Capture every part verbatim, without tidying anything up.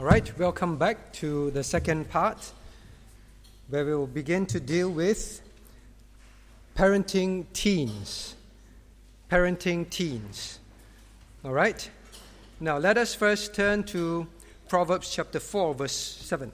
All right, welcome back to the second part, where we will begin to deal with parenting teens. Parenting teens. All right? Now, let us first turn to Proverbs chapter four, verse seven.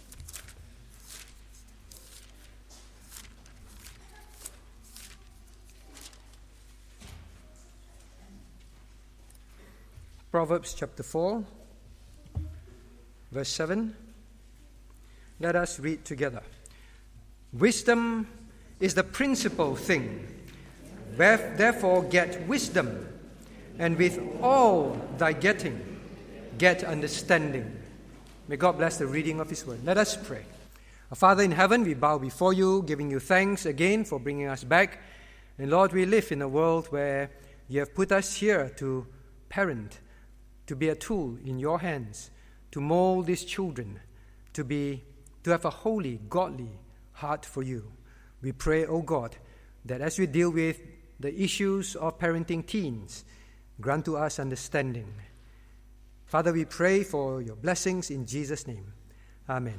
Proverbs chapter four, verse seven. Let us read together. Wisdom is the principal thing. Therefore get wisdom, and with all thy getting, get understanding. May God bless the reading of His word. Let us pray. Our Father in heaven, we bow before you, giving you thanks again for bringing us back. And Lord, we live in a world where you have put us here to parent, to be a tool in your hands, to mold these children, to be, to have a holy, godly heart for you. We pray, O God, that as we deal with the issues of parenting teens, grant to us understanding. Father, we pray for your blessings in Jesus' name. Amen.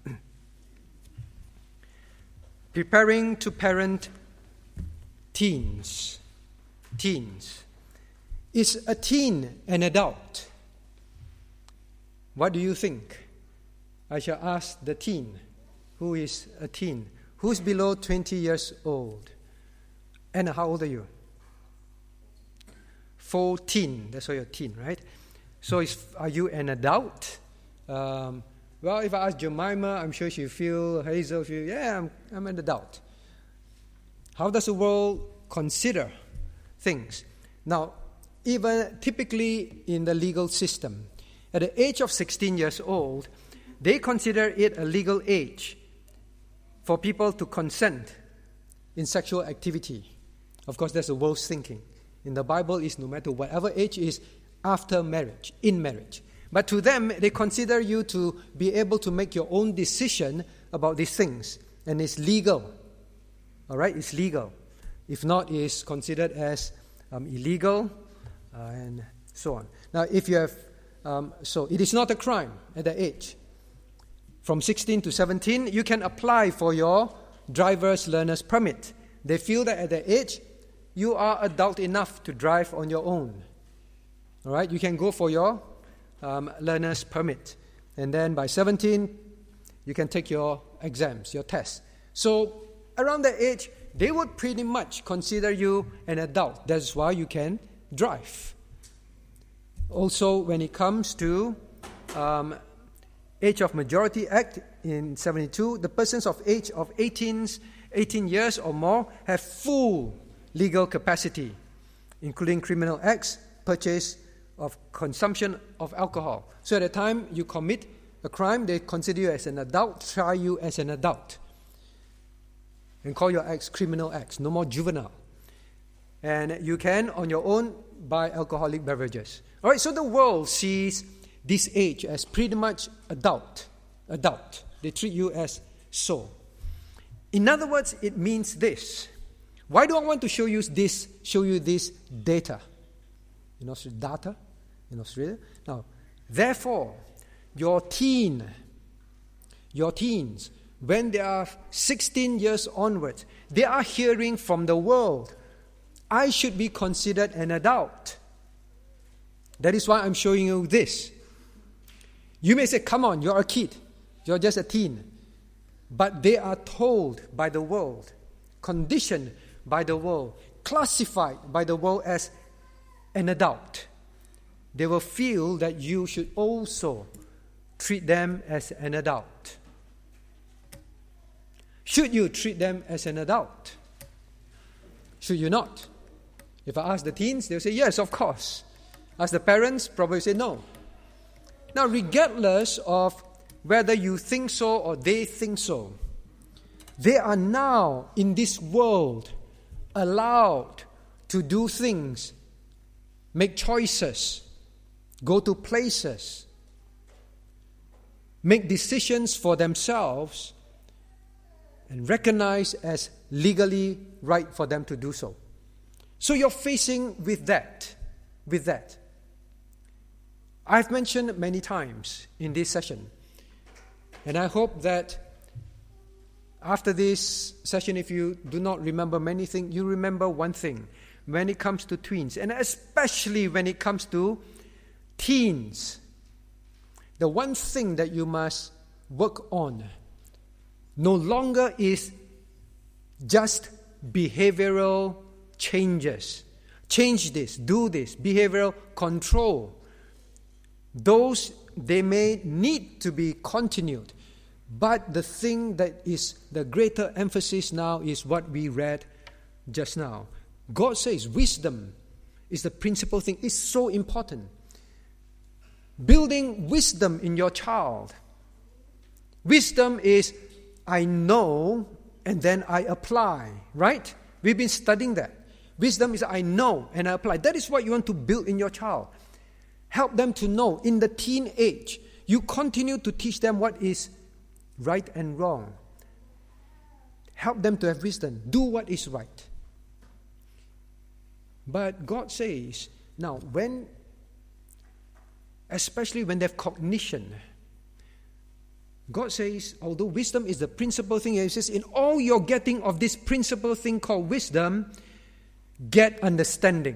Preparing to parent teens. Teens. Is a teen an adult? What do you think? I shall ask the teen. Who is a teen? Who's below twenty years old? Anna, how old are you? fourteen. That's why you're a teen, right? So is, are you an adult? Um, well, if I ask Jemima, I'm sure she'll feel, Hazel, she'll, yeah, I'm, I'm an adult. How does the world consider things? Now, even typically in the legal system, at the age of sixteen years old, they consider it a legal age for people to consent in sexual activity. Of course, that's the world's thinking. In the Bible, is no matter whatever age is after marriage, in marriage. But to them, they consider you to be able to make your own decision about these things. And it's legal. All right? It's legal. If not, it's considered as um, illegal uh, and so on. Now, if you have... Um, so, it is not a crime at that age. From sixteen to seventeen, you can apply for your driver's learner's permit. They feel that at that age, you are adult enough to drive on your own. All right? You can go for your um, learner's permit. And then by seventeen, you can take your exams, your tests. So, around that age, they would pretty much consider you an adult. That's why you can drive. Also, when it comes to um, Age of Majority Act in seventy-two, the persons of age of eighteen, eighteen years or more have full legal capacity, including criminal acts, purchase of consumption of alcohol. So at the time you commit a crime, they consider you as an adult, try you as an adult, and call your acts criminal acts, no more juvenile. And you can, on your own, buy alcoholic beverages. All right, so the world sees this age as pretty much adult. Adult. They treat you as so. In other words, it means this. Why do I want to show you this, show you this data? In Australia, data in Australia. Now, therefore, your teen, your teens, when they are sixteen years onwards, they are hearing from the world, I should be considered an adult. That is why I'm showing you this. You may say, come on, you're a kid. You're just a teen. But they are told by the world, conditioned by the world, classified by the world as an adult. They will feel that you should also treat them as an adult. Should you treat them as an adult? Should you not? If I ask the teens, they'll say, yes, of course. Ask the parents, probably say no. Now, regardless of whether you think so or they think so, they are now in this world allowed to do things, make choices, go to places, make decisions for themselves, and recognize as legally right for them to do so. So you're facing with that, with that. I've mentioned many times in this session, and I hope that after this session, if you do not remember many things, you remember one thing when it comes to tweens, and especially when it comes to teens. The one thing that you must work on no longer is just behavioral changes. Change this, do this, behavioral control. Those, they may need to be continued. But the thing that is the greater emphasis now is what we read just now. God says wisdom is the principal thing. It's so important. Building wisdom in your child. Wisdom is, I know and then I apply, right? We've been studying that. Wisdom is, I know and I apply. That is what you want to build in your child. Help them to know. In the teen age, you continue to teach them what is right and wrong. Help them to have wisdom. Do what is right. But God says, now when, especially when they have cognition, God says, although wisdom is the principal thing, He says, in all you're getting of this principal thing called wisdom, get understanding.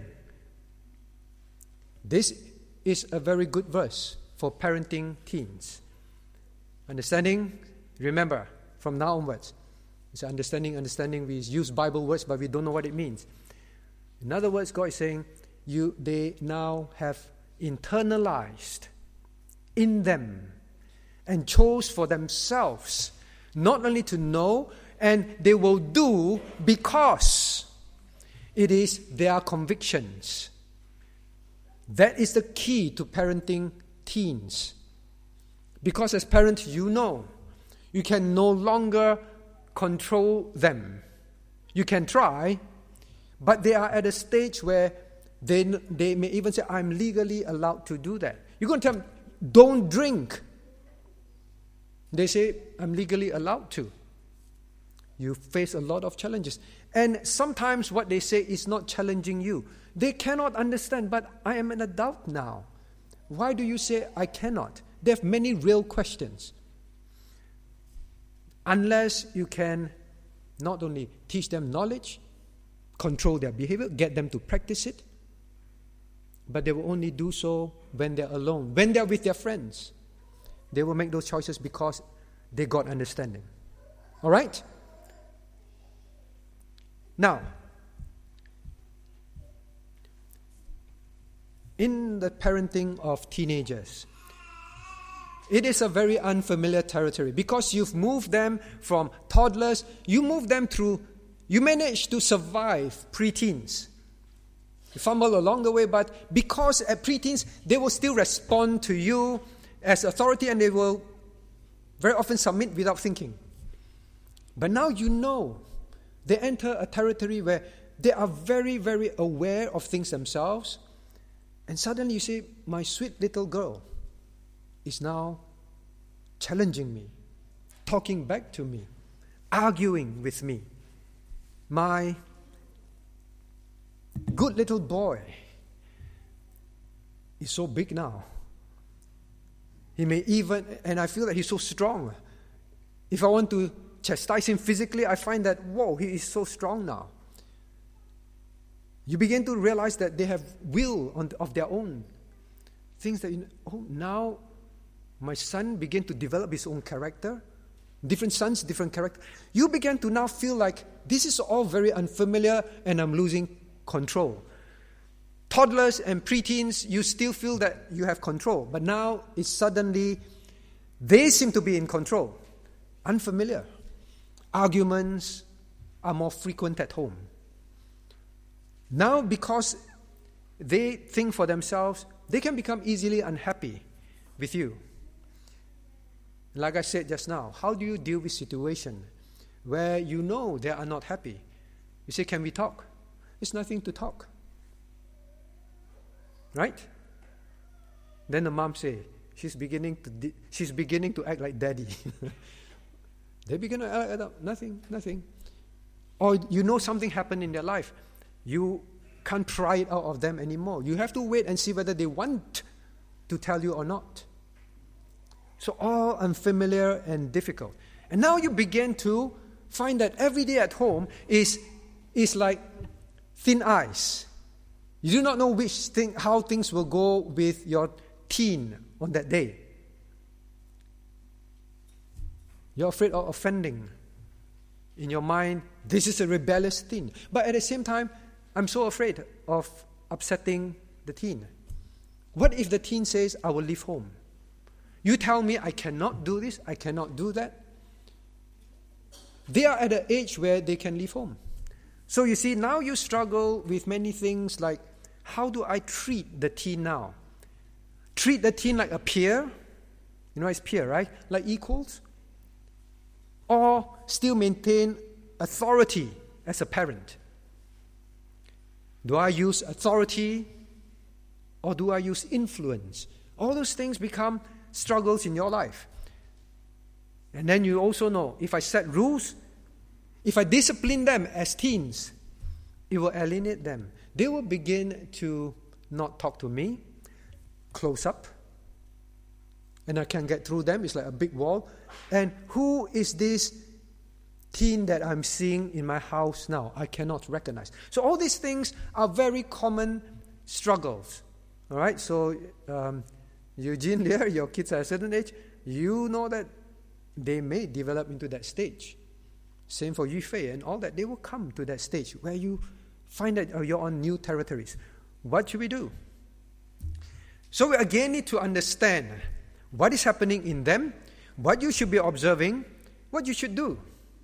This is a very good verse for parenting teens. Understanding, remember, from now onwards, it's understanding, understanding, we use Bible words, but we don't know what it means. In other words, God is saying, you, they now have internalized in them and chose for themselves not only to know, and they will do because it is their convictions. That is the key to parenting teens. Because as parents, you know, you can no longer control them. You can try, but they are at a stage where they, they may even say, I'm legally allowed to do that. You're going to tell them, don't drink. They say, I'm legally allowed to. You face a lot of challenges. And sometimes what they say is not challenging you. They cannot understand, but I am an adult now. Why do you say I cannot? They have many real questions. Unless you can not only teach them knowledge, control their behavior, get them to practice it, but they will only do so when they're alone. When they're with their friends, they will make those choices because they got understanding. All right? Now, in the parenting of teenagers, it is a very unfamiliar territory because you've moved them from toddlers, you move them through, you manage to survive preteens. You fumble along the way, but because at preteens, they will still respond to you as authority and they will very often submit without thinking. But now you know, they enter a territory where they are very, very aware of things themselves. And suddenly you say, my sweet little girl is now challenging me, talking back to me, arguing with me. My good little boy is so big now. He may even, and I feel that he's so strong. If I want to chastise him physically, I find that, whoa, he is so strong now. You begin to realize that they have will on, of their own. Things that, you know, oh, now my son began to develop his own character. Different sons, different character. You begin to now feel like this is all very unfamiliar and I'm losing control. Toddlers and preteens, you still feel that you have control. But now it's suddenly, they seem to be in control. Unfamiliar. Arguments are more frequent at home. Now, because they think for themselves, they can become easily unhappy with you. Like I said just now, how do you deal with situation where you know they are not happy? You say, can we talk? It's nothing to talk. Right? Then the mom say, she's beginning to di- she's beginning to act like daddy. They begin to act like nothing, nothing. Or you know something happened in their life. You can't pry it out of them anymore. You have to wait and see whether they want to tell you or not. So all unfamiliar and difficult. And now you begin to find that every day at home is, is like thin ice. You do not know which thing, how things will go with your teen on that day. You're afraid of offending. In your mind, this is a rebellious teen. But at the same time, I'm so afraid of upsetting the teen. What if the teen says, I will leave home? You tell me I cannot do this, I cannot do that. They are at an age where they can leave home. So you see, now you struggle with many things like, how do I treat the teen now? Treat the teen like a peer. You know, it's peer, right? Like equals. Or still maintain authority as a parent. Do I use authority or do I use influence? All those things become struggles in your life. And then you also know, if I set rules, if I discipline them as teens, it will alienate them. They will begin to not talk to me, close up, and I can't get through them. It's like a big wall. And who is this teen that I'm seeing in my house now? I cannot recognize. So all these things are very common struggles. All right? So um, Eugene, Leah, your kids are at a certain age, you know that they may develop into that stage. Same for Yufei and all that. They will come to that stage where you find that you're on new territories. What should we do? So we again need to understand what is happening in them, what you should be observing, what you should do.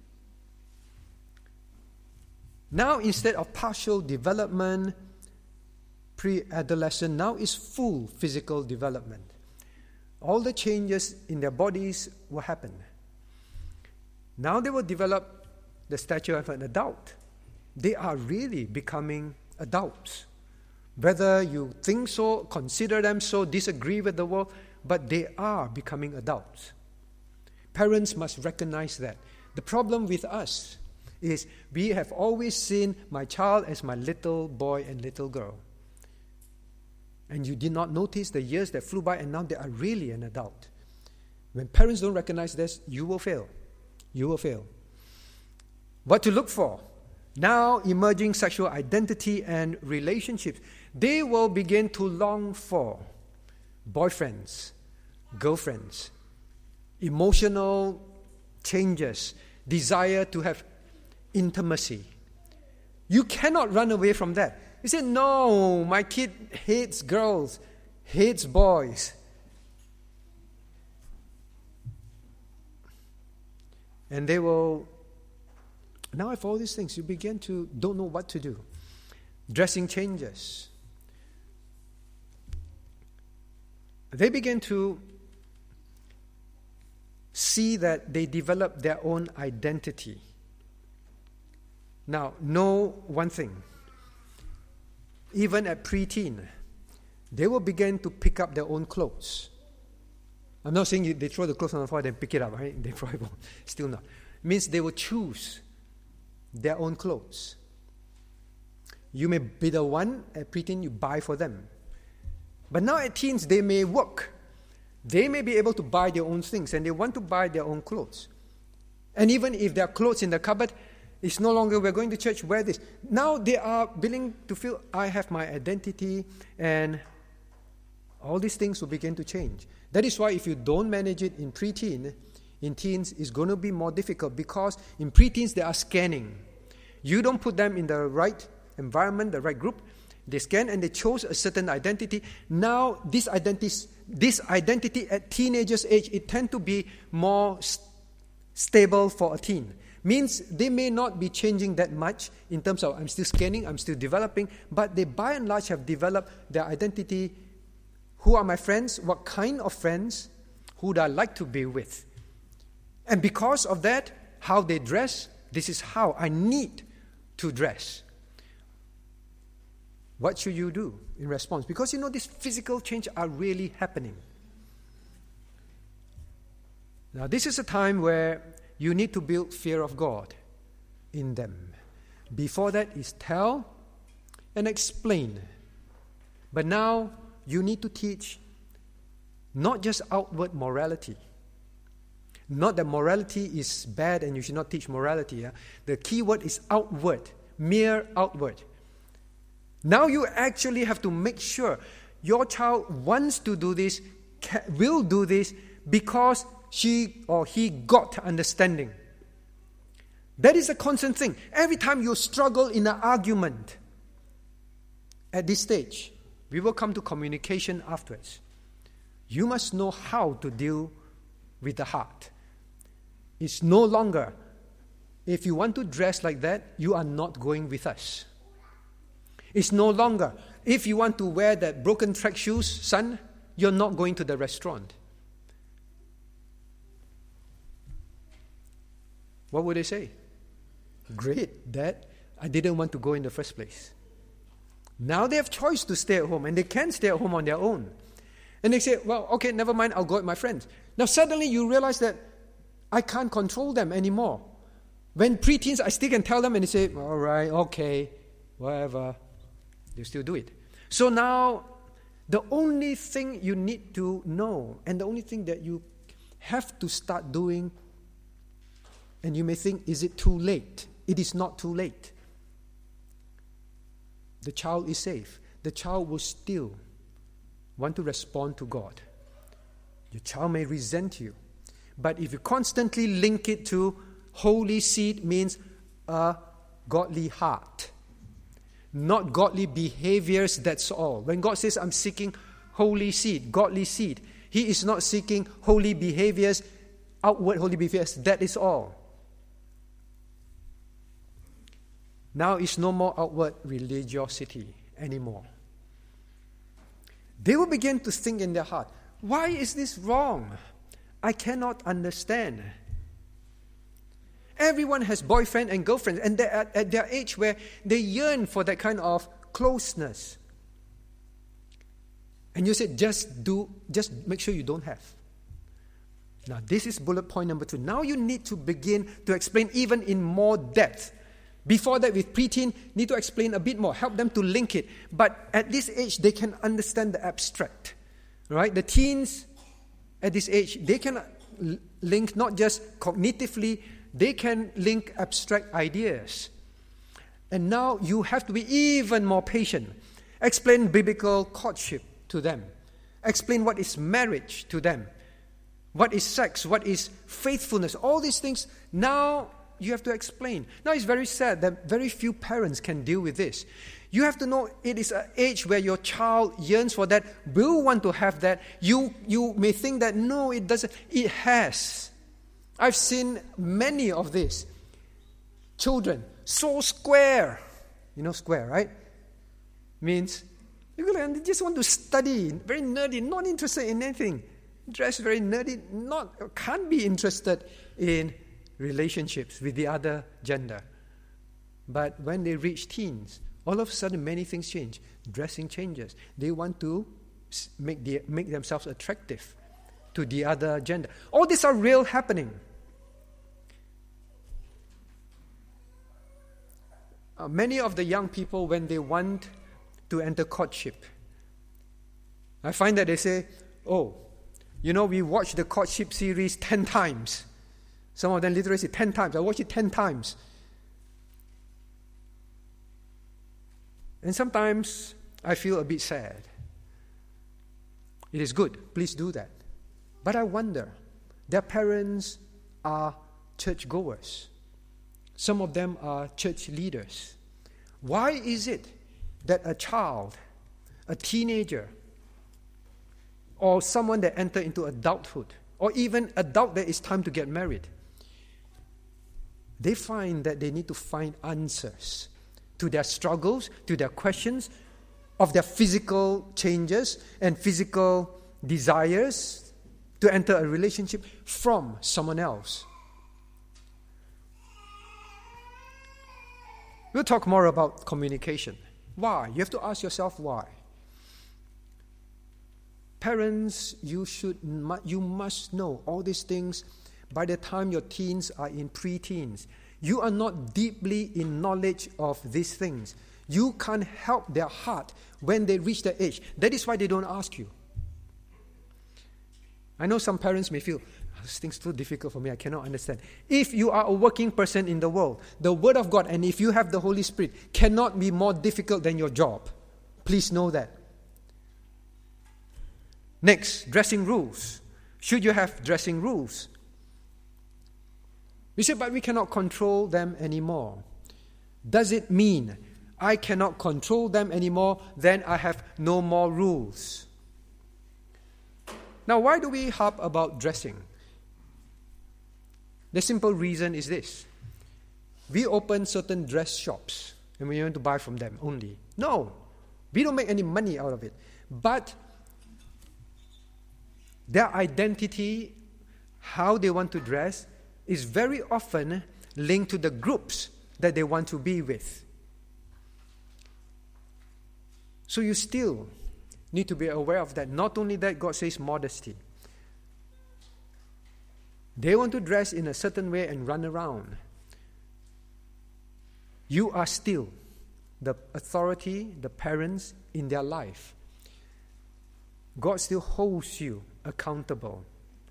Now, instead of partial development, pre-adolescent, now is full physical development. All the changes in their bodies will happen. Now they will develop the stature of an adult. They are really becoming adults. Whether you think so, consider them so, disagree with the world, but they are becoming adults. Parents must recognize that. The problem with us is we have always seen my child as my little boy and little girl. And you did not notice the years that flew by and now they are really an adult. When parents don't recognize this, you will fail. You will fail. What to look for? Now emerging sexual identity and relationships. They will begin to long for boyfriends, girlfriends, emotional changes, desire to have intimacy. You cannot run away from that. You say, no, my kid hates girls, hates boys. And they will, now if all these things, you begin to don't know what to do. Dressing changes. They begin to see that they develop their own identity. Now, know one thing. Even at preteen, they will begin to pick up their own clothes. I'm not saying you, they throw the clothes on the floor and then pick it up, right? They probably won't. Still not. It means they will choose their own clothes. You may be the one at preteen you buy for them. But now at teens, they may work. They may be able to buy their own things and they want to buy their own clothes. And even if there are clothes in the cupboard, it's no longer, we're going to church, wear this. Now they are willing to feel, I have my identity, and all these things will begin to change. That is why if you don't manage it in preteen, in teens, it's going to be more difficult because in preteens, they are scanning. You don't put them in the right environment, the right group. They scan and they chose a certain identity. Now, this identity, this identity at teenagers' age, it tends to be more st- stable for a teen. Means they may not be changing that much in terms of I'm still scanning, I'm still developing, but they by and large have developed their identity. Who are my friends? What kind of friends? Who do I like to be with? And because of that, how they dress, this is how I need to dress. What should you do in response? Because you know these physical changes are really happening. Now this is a time where you need to build fear of God in them. Before that is tell and explain. But now you need to teach Not just outward morality. Not that morality is bad and you should not teach morality. Yeah? The key word is outward, mere outward. Now you actually have to make sure your child wants to do this, will do this, because she or he got understanding. That is a constant thing. Every time you struggle in an argument, at this stage, we will come to communication afterwards. You must know how to deal with the heart. It's no longer, if you want to dress like that, you are not going with us. It's no longer, if you want to wear that broken track shoes, son, you're not going to the restaurant. What would they say? Great, Dad, I didn't want to go in the first place. Now they have choice to stay at home, and they can stay at home on their own. And they say, well, okay, never mind, I'll go with my friends. Now suddenly you realize that I can't control them anymore. When preteens, I still can tell them, and they say, all right, okay, whatever. They still do it. So now, the only thing you need to know, and the only thing that you have to start doing, and you may think, is it too late? It is not too late. The child is safe. The child will still want to respond to God. Your child may resent you. But if you constantly link it to holy seed means a godly heart, not godly behaviors, that's all. When God says, I'm seeking holy seed, godly seed, He is not seeking holy behaviors, outward holy behaviors, that is all. Now it's no more outward religiosity anymore. They will begin to think in their heart, why is this wrong? I cannot understand. Everyone has boyfriend and girlfriend, and they're at, at their age where they yearn for that kind of closeness. And you said, just do, just make sure you don't have. Now this is bullet point number two. Now you need to begin to explain even in more depth. Before that, with preteen, need to explain a bit more, help them to link it. But at this age, they can understand the abstract. Right? The teens at this age, they can link not just cognitively, they can link abstract ideas. And now you have to be even more patient. Explain biblical courtship to them. Explain what is marriage to them. What is sex? What is faithfulness? All these things now you have to explain. Now it's very sad that very few parents can deal with this. You have to know it is an age where your child yearns for that, will want to have that. You, you may think that, no, it doesn't. It has. I've seen many of this. Children, so square. You know square, right? Means, they just want to study, very nerdy, not interested in anything. Dress very nerdy, not, can't be interested in relationships with the other gender. But when they reach teens, all of a sudden many things change. Dressing changes. They want to make, the, make themselves attractive to the other gender. All these are real happening. Uh, many of the young people, when they want to enter courtship, I find that they say, oh, you know, we watched the courtship series ten times. Some of them literally say ten times. I watched it ten times. And sometimes I feel a bit sad. It is good. Please do that. But I wonder, their parents are churchgoers. Some of them are church leaders. Why is it that a child, a teenager, or someone that enters into adulthood, or even adult that it's time to get married, they find that they need to find answers to their struggles, to their questions of their physical changes and physical desires to enter a relationship from someone else? We'll talk more about communication. Why? You have to ask yourself why. Parents, you should, you must know all these things by the time your teens are in pre-teens. You are not deeply in knowledge of these things. You can't help their heart when they reach that age. That is why they don't ask you. I know some parents may feel, this thing's too difficult for me, I cannot understand. If you are a working person in the world, the Word of God, and if you have the Holy Spirit, cannot be more difficult than your job. Please know that. Next, dressing rules. Should you have dressing rules? We say, but we cannot control them anymore. Does it mean I cannot control them anymore, then I have no more rules? Now, why do we harp about dressing? The simple reason is this. We open certain dress shops and we want to buy from them only. No, we don't make any money out of it. But their identity, how they want to dress, is very often linked to the groups that they want to be with. So you still need to be aware of that. Not only that, God says modesty. They want to dress in a certain way and run around. You are still the authority, the parents in their life. God still holds you accountable.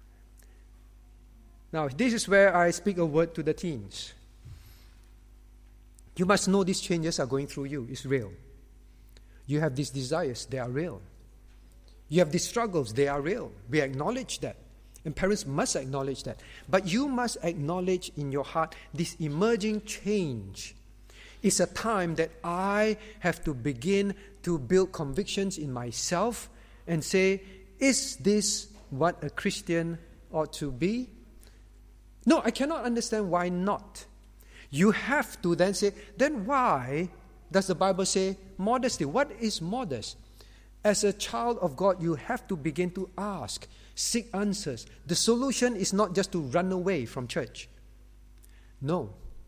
Now, this is where I speak a word to the teens. You must know these changes are going through you. It's real. You have these desires. They are real. You have these struggles. They are real. We acknowledge that. And parents must acknowledge that. But you must acknowledge in your heart this emerging change. It's a time that I have to begin to build convictions in myself and say, is this what a Christian ought to be? No, I cannot understand why not. You have to then say, then why does the Bible say modesty? What is modest? As a child of God, you have to begin to ask, seek answers. The solution is not just to run away from church. No.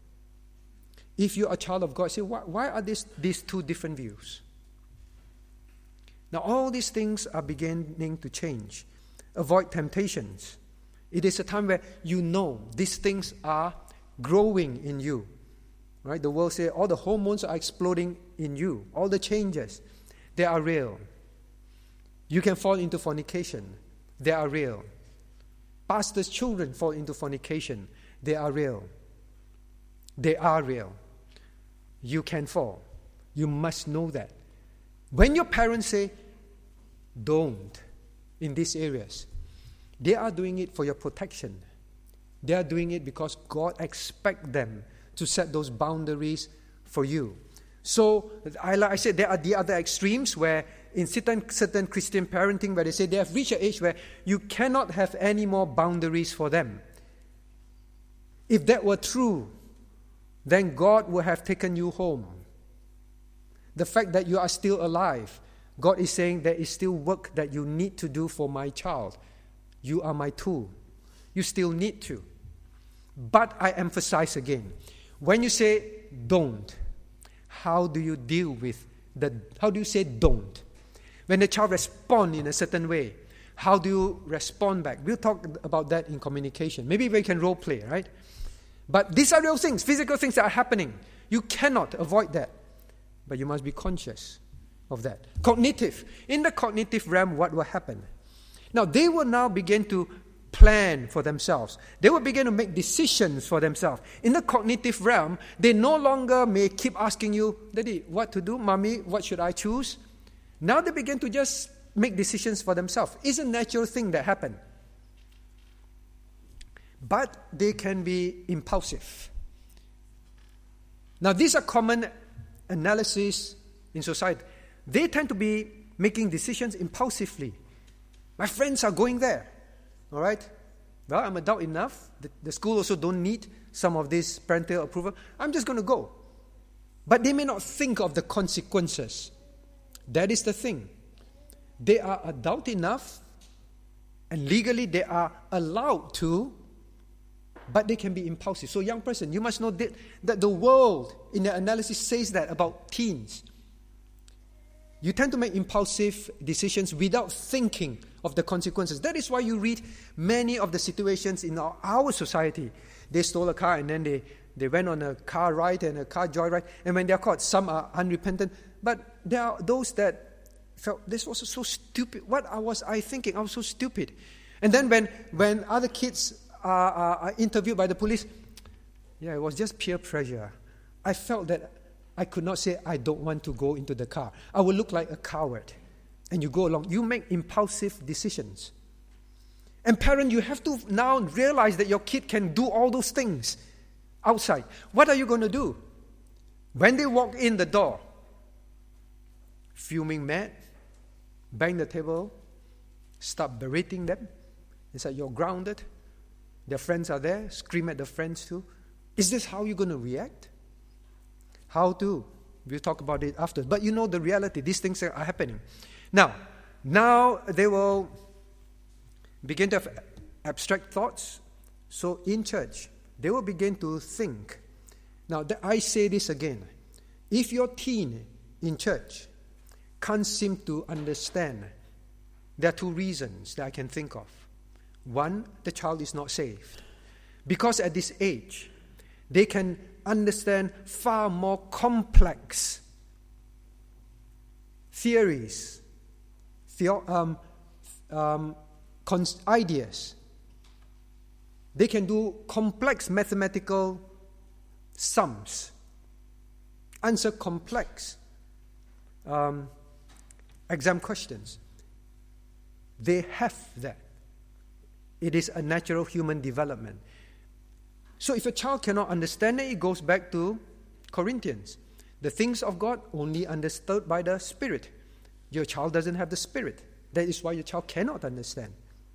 If you're a child of God, say, why, why are these, these two different views? Now, all these things are beginning to change. Avoid temptations. It is a time where you know these things are growing in you. Right? The world says all the hormones are exploding in you. All the changes, they are real. You can fall into fornication. They are real. Pastors' children fall into fornication. They are real. They are real. You can fall. You must know that. When your parents say, don't, in these areas, they are doing it for your protection. They are doing it because God expects them to set those boundaries for you. So, I, like I said, there are the other extremes where in certain, certain Christian parenting where they say they have reached an age where you cannot have any more boundaries for them. If that were true, then God would have taken you home. The fact that you are still alive, God is saying there is still work that you need to do for my child. You are my tool. You still need to. But I emphasize again, when you say don't, how do you deal with the, how do you say don't? When the child responds in a certain way, how do you respond back? We'll talk about that in communication. Maybe we can role play, right? But these are real things, physical things that are happening. You cannot avoid that. But you must be conscious of that. Cognitive. In the cognitive realm, what will happen? Now, they will now begin to plan for themselves. They will begin to make decisions for themselves. In the cognitive realm, they no longer may keep asking you, Daddy, what to do? Mommy, what should I choose? Now they begin to just make decisions for themselves. It's a natural thing that happens. But they can be impulsive. Now, these are common analysis in society. They tend to be making decisions impulsively. My friends are going there. All right? Well, I'm adult enough. The, the school also don't need some of this parental approval. I'm just going to go. But they may not think of the consequences. That is the thing. They are adult enough, and legally they are allowed to, but they can be impulsive. So, young person, you must know that, that the world, in the analysis, says that about teens. You tend to make impulsive decisions without thinking of the consequences. That is why you read many of the situations in our, our society. They stole a car and then they, they went on a car ride and a car joyride. And when they are caught, some are unrepentant. But there are those that felt, this was so stupid. What was I thinking? I was so stupid. And then when, when other kids are, are, are interviewed by the police, yeah, it was just peer pressure. I felt that I could not say, I don't want to go into the car. I would look like a coward. And you go along. You make impulsive decisions. And parent, you have to now realize that your kid can do all those things outside. What are you going to do? When they walk in the door, fuming mad, bang the table, start berating them. It's like you're grounded. Their friends are there, scream at the friends too. Is this how you're going to react? How to? We'll talk about it after. But you know the reality. These things are happening. Now, now they will begin to have abstract thoughts. So in church, they will begin to think. Now, I say this again. If your teen in church can't seem to understand, there are two reasons that I can think of. One, the child is not saved. Because at this age, they can understand far more complex theories, theo- um, um, cons- ideas. They can do complex mathematical sums, answer complex um, exam questions. They have that. It is a natural human development. So if a child cannot understand it, it goes back to Corinthians. The things of God only understood by the Spirit. Your child doesn't have the Spirit. That is why your child cannot understand.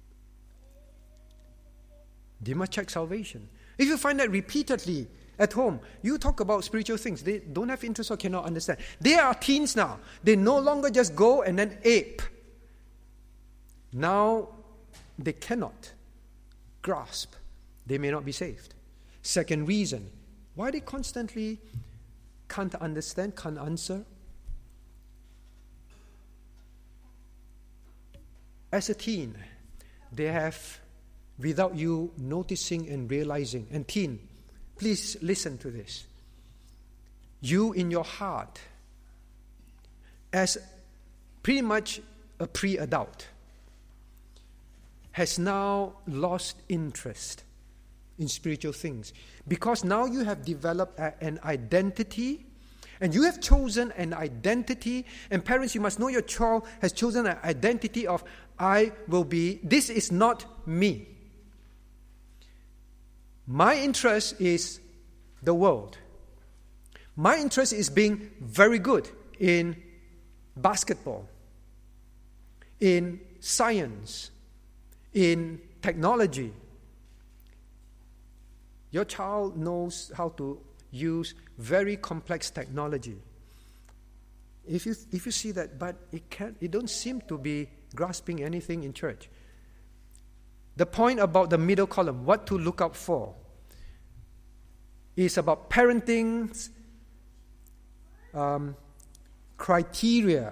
They must check salvation. If you find that repeatedly at home, you talk about spiritual things, they don't have interest or cannot understand. They are teens now. They no longer just go and then ape. Now, they cannot grasp. They may not be saved. Second reason, why they constantly can't understand, can't answer. As a teen, they have, without you noticing and realizing, and teen, please listen to this. You in your heart, as pretty much a pre-adult, has now lost interest in spiritual things. Because now you have developed a, an identity, and you have chosen an identity, and parents, you must know your child has chosen an identity of, I will be, this is not me. My interest is the world. My interest is being very good in basketball, in science, in technology. Your child knows how to use very complex technology. If you if you see that, but it can't, it don't seem to be grasping anything in church. The point about the middle column, what to look out for, is about parenting's um, criteria.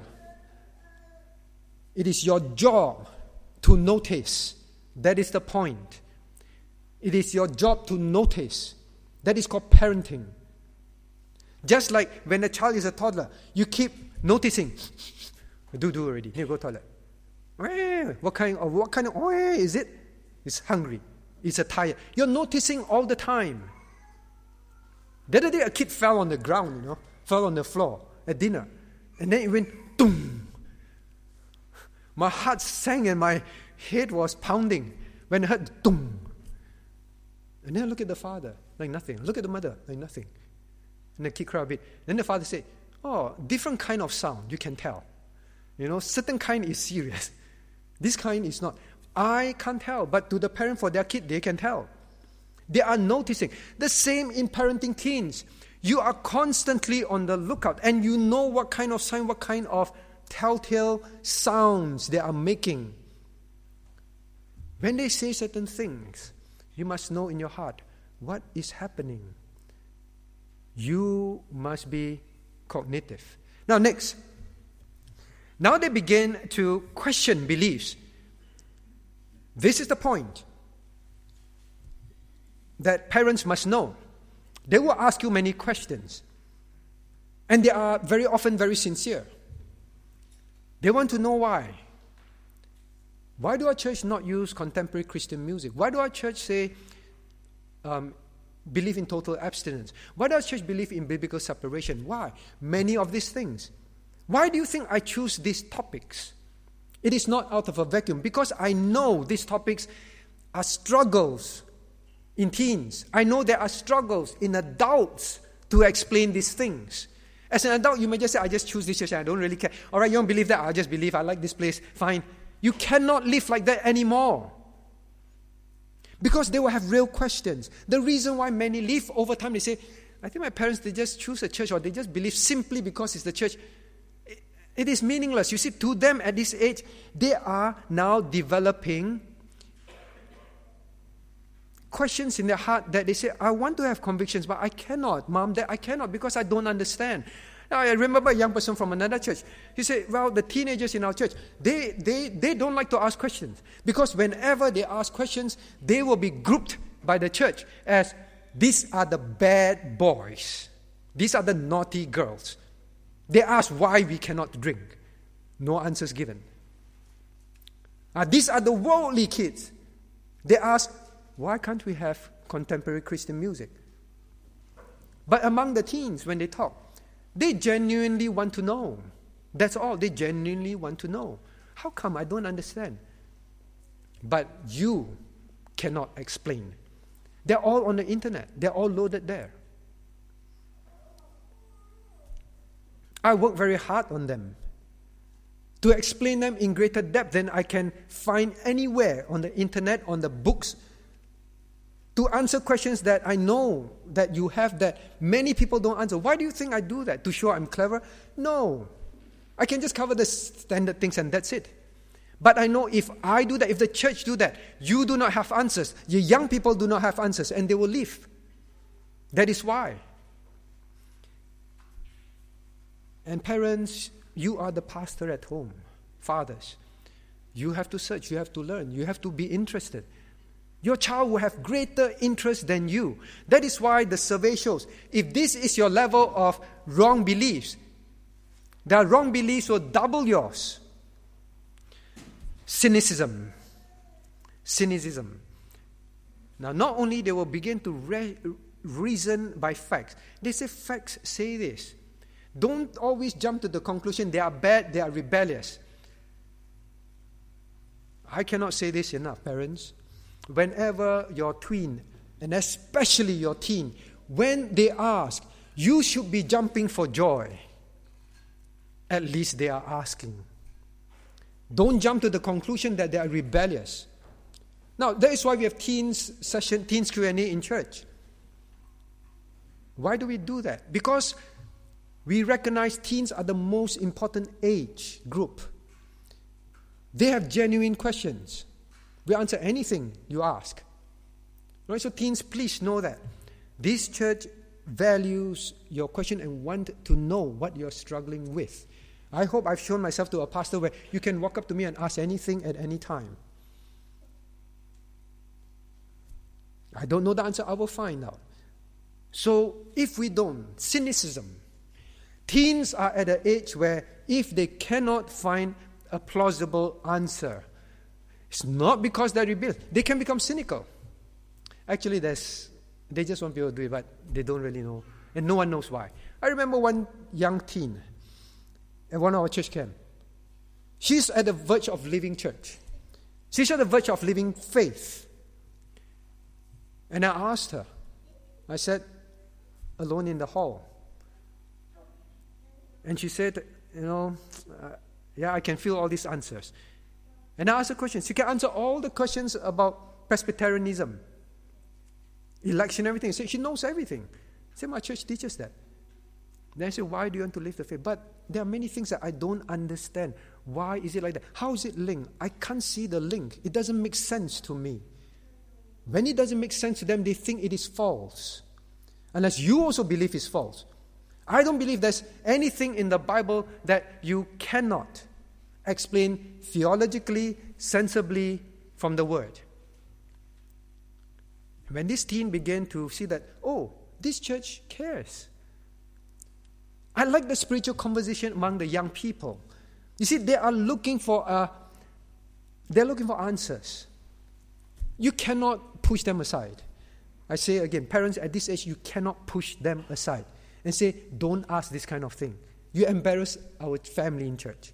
It is your job to notice. That is the point. It is your job to notice. That is called parenting. Just like when a child is a toddler, you keep noticing. Do do already. Need to go toilet. What kind of what kind of oh, is it? It's hungry. It's a tired. You're noticing all the time. The other day, a kid fell on the ground, you know, fell on the floor at dinner, and then it went boom. My heart sank and my head was pounding when I heard boom. And then I look at the father, like nothing. Look at the mother, like nothing. And the kid cried a bit. Then the father said, oh, different kind of sound, you can tell. You know, certain kind is serious. This kind is not. I can't tell, but to the parent for their kid, they can tell. They are noticing. The same in parenting teens. You are constantly on the lookout, and you know what kind of sign, what kind of telltale sounds they are making. When they say certain things, you must know in your heart what is happening. You must be cognitive. Now, next. Now they begin to question beliefs. This is the point that parents must know. They will ask you many questions. And they are very often very sincere. They want to know why. Why do our church not use contemporary Christian music? Why do our church say, um, believe in total abstinence? Why does church believe in biblical separation? Why? Many of these things. Why do you think I choose these topics? It is not out of a vacuum, because I know these topics are struggles in teens. I know there are struggles in adults to explain these things. As an adult, you may just say, I just choose this church and I don't really care. All right, you don't believe that? I'll just believe. I like this place. Fine. You cannot live like that anymore. Because they will have real questions. The reason why many leave over time, they say, I think my parents, they just choose a church or they just believe simply because it's the church. It is meaningless. You see, to them at this age, they are now developing questions in their heart that they say, I want to have convictions, but I cannot, Mom, Dad, I cannot because I don't understand. Now, I remember a young person from another church. He said, well, the teenagers in our church, they, they, they don't like to ask questions because whenever they ask questions, they will be grouped by the church as, these are the bad boys. These are the naughty girls. They ask why we cannot drink. No answers given. Uh, these are the worldly kids. They ask, why can't we have contemporary Christian music? But among the teens, when they talk, they genuinely want to know. That's all. They genuinely want to know. How come? I don't understand. But you cannot explain. They're all on the internet. They're all loaded there. I work very hard on them to explain them in greater depth than I can find anywhere on the internet, on the books, to answer questions that I know that you have that many people don't answer. Why do you think I do that? To show I'm clever? No. I can just cover the standard things and that's it. But I know if I do that, if the church do that, you do not have answers. Your young people do not have answers and they will leave. That is why. And parents, you are the pastor at home. Fathers, you have to search, you have to learn, you have to be interested. Your child will have greater interest than you. That is why the survey shows, if this is your level of wrong beliefs, the wrong beliefs will double yours. Cynicism. Cynicism. Now, not only they will begin to re- reason by facts. They say facts say this. Don't always jump to the conclusion they are bad, they are rebellious. I cannot say this enough, parents. Whenever your twin, and especially your teen, when they ask, you should be jumping for joy. At least they are asking. Don't jump to the conclusion that they are rebellious. Now, that is why we have teens session, teens Q and A in church. Why do we do that? Because we recognize teens are the most important age group. They have genuine questions. We answer anything you ask. Right? So teens, please know that. This church values your question and want to know what you're struggling with. I hope I've shown myself to a pastor where you can walk up to me and ask anything at any time. I don't know the answer, I will find out. So if we don't, cynicism. Teens are at an age where if they cannot find a plausible answer, it's not because they're rebellious. They can become cynical. Actually, there's, they just want people to do it, but they don't really know. And no one knows why. I remember one young teen at one of our church camp. She's at the verge of leaving church. She's at the verge of leaving faith. And I asked her, I said, alone in the hall. And she said, you know, uh, yeah, I can feel all these answers. And I asked her questions. She can answer all the questions about Presbyterianism, election, everything. So she knows everything. I said, my church teaches that. Then I said, why do you want to leave the faith? But there are many things that I don't understand. Why is it like that? How is it linked? I can't see the link. It doesn't make sense to me. When it doesn't make sense to them, they think it is false. Unless you also believe it's false. I don't believe there's anything in the Bible that you cannot explain theologically, sensibly from the Word. When this teen began to see that, oh, this church cares. I like the spiritual conversation among the young people. You see, they are looking for a they're looking for answers. You cannot push them aside. I say again, parents at this age, you cannot push them aside and say, don't ask this kind of thing. You embarrass our family in church.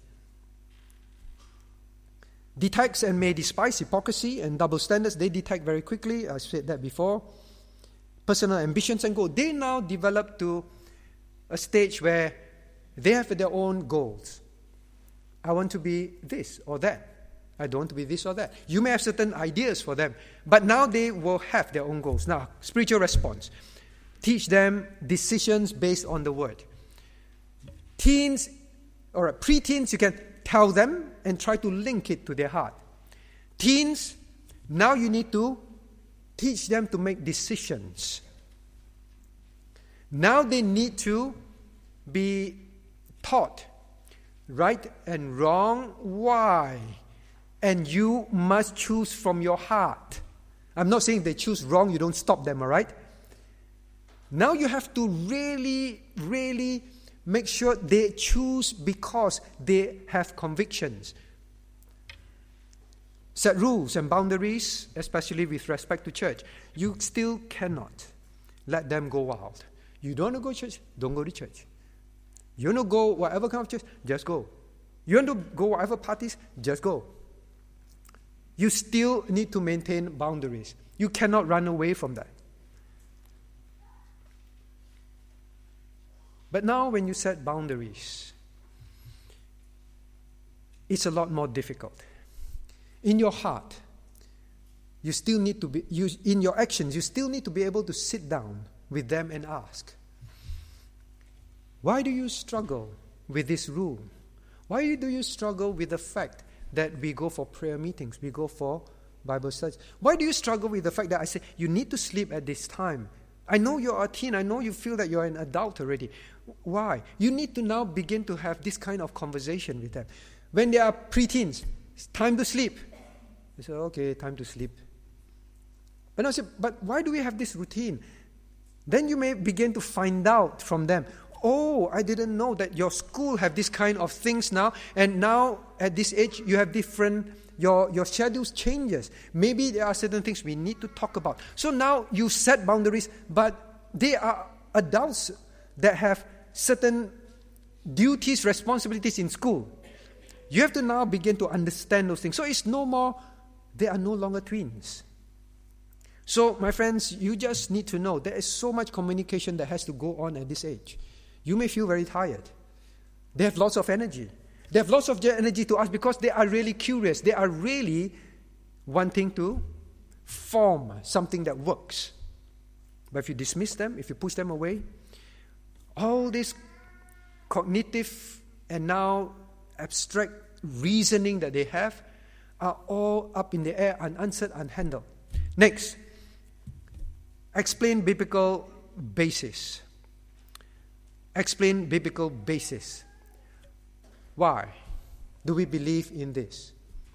Detects and may despise hypocrisy and double standards. They detect very quickly. I said that before. Personal ambitions and goals. They now develop to a stage where they have their own goals. I want to be this or that. I don't want to be this or that. You may have certain ideas for them, but now they will have their own goals. Now, spiritual response. Teach them decisions based on the word. Teens, or pre-teens, you can tell them and try to link it to their heart. Teens, now you need to teach them to make decisions. Now they need to be taught right and wrong, why. And you must choose from your heart. I'm not saying they choose wrong, you don't stop them, all right? Now you have to really, really make sure they choose because they have convictions. Set rules and boundaries, especially with respect to church. You still cannot let them go wild. You don't want to go to church, don't go to church. You want to go whatever kind of church, just go. You want to go whatever parties, just go. You still need to maintain boundaries. You cannot run away from that. But now when you set boundaries, it's a lot more difficult. In your heart, you still need to be, you, in your actions, you still need to be able to sit down with them and ask, why do you struggle with this rule? Why do you struggle with the fact that we go for prayer meetings, we go for Bible studies? Why do you struggle with the fact that I say, you need to sleep at this time? I know you're a teen, I know you feel that you're an adult already. Why? You need to now begin to have this kind of conversation with them. When they are pre-teens, it's time to sleep. They say, okay, time to sleep. But I say, but why do we have this routine? Then you may begin to find out from them, oh, I didn't know that your school have this kind of things now, and now at this age you have different, your, your schedules changes. Maybe there are certain things we need to talk about. So now you set boundaries, but they are adults that have certain duties, responsibilities in school. You have to now begin to understand those things. So it's no more, they are no longer twins. So, my friends, you just need to know there is so much communication that has to go on at this age. You may feel very tired. They have lots of energy. They have lots of energy to ask because they are really curious. They are really wanting to form something that works. But if you dismiss them, if you push them away, all this cognitive and now abstract reasoning that they have are all up in the air, unanswered, unhandled. Next, explain biblical basis. Explain biblical basis. Why do we believe in this?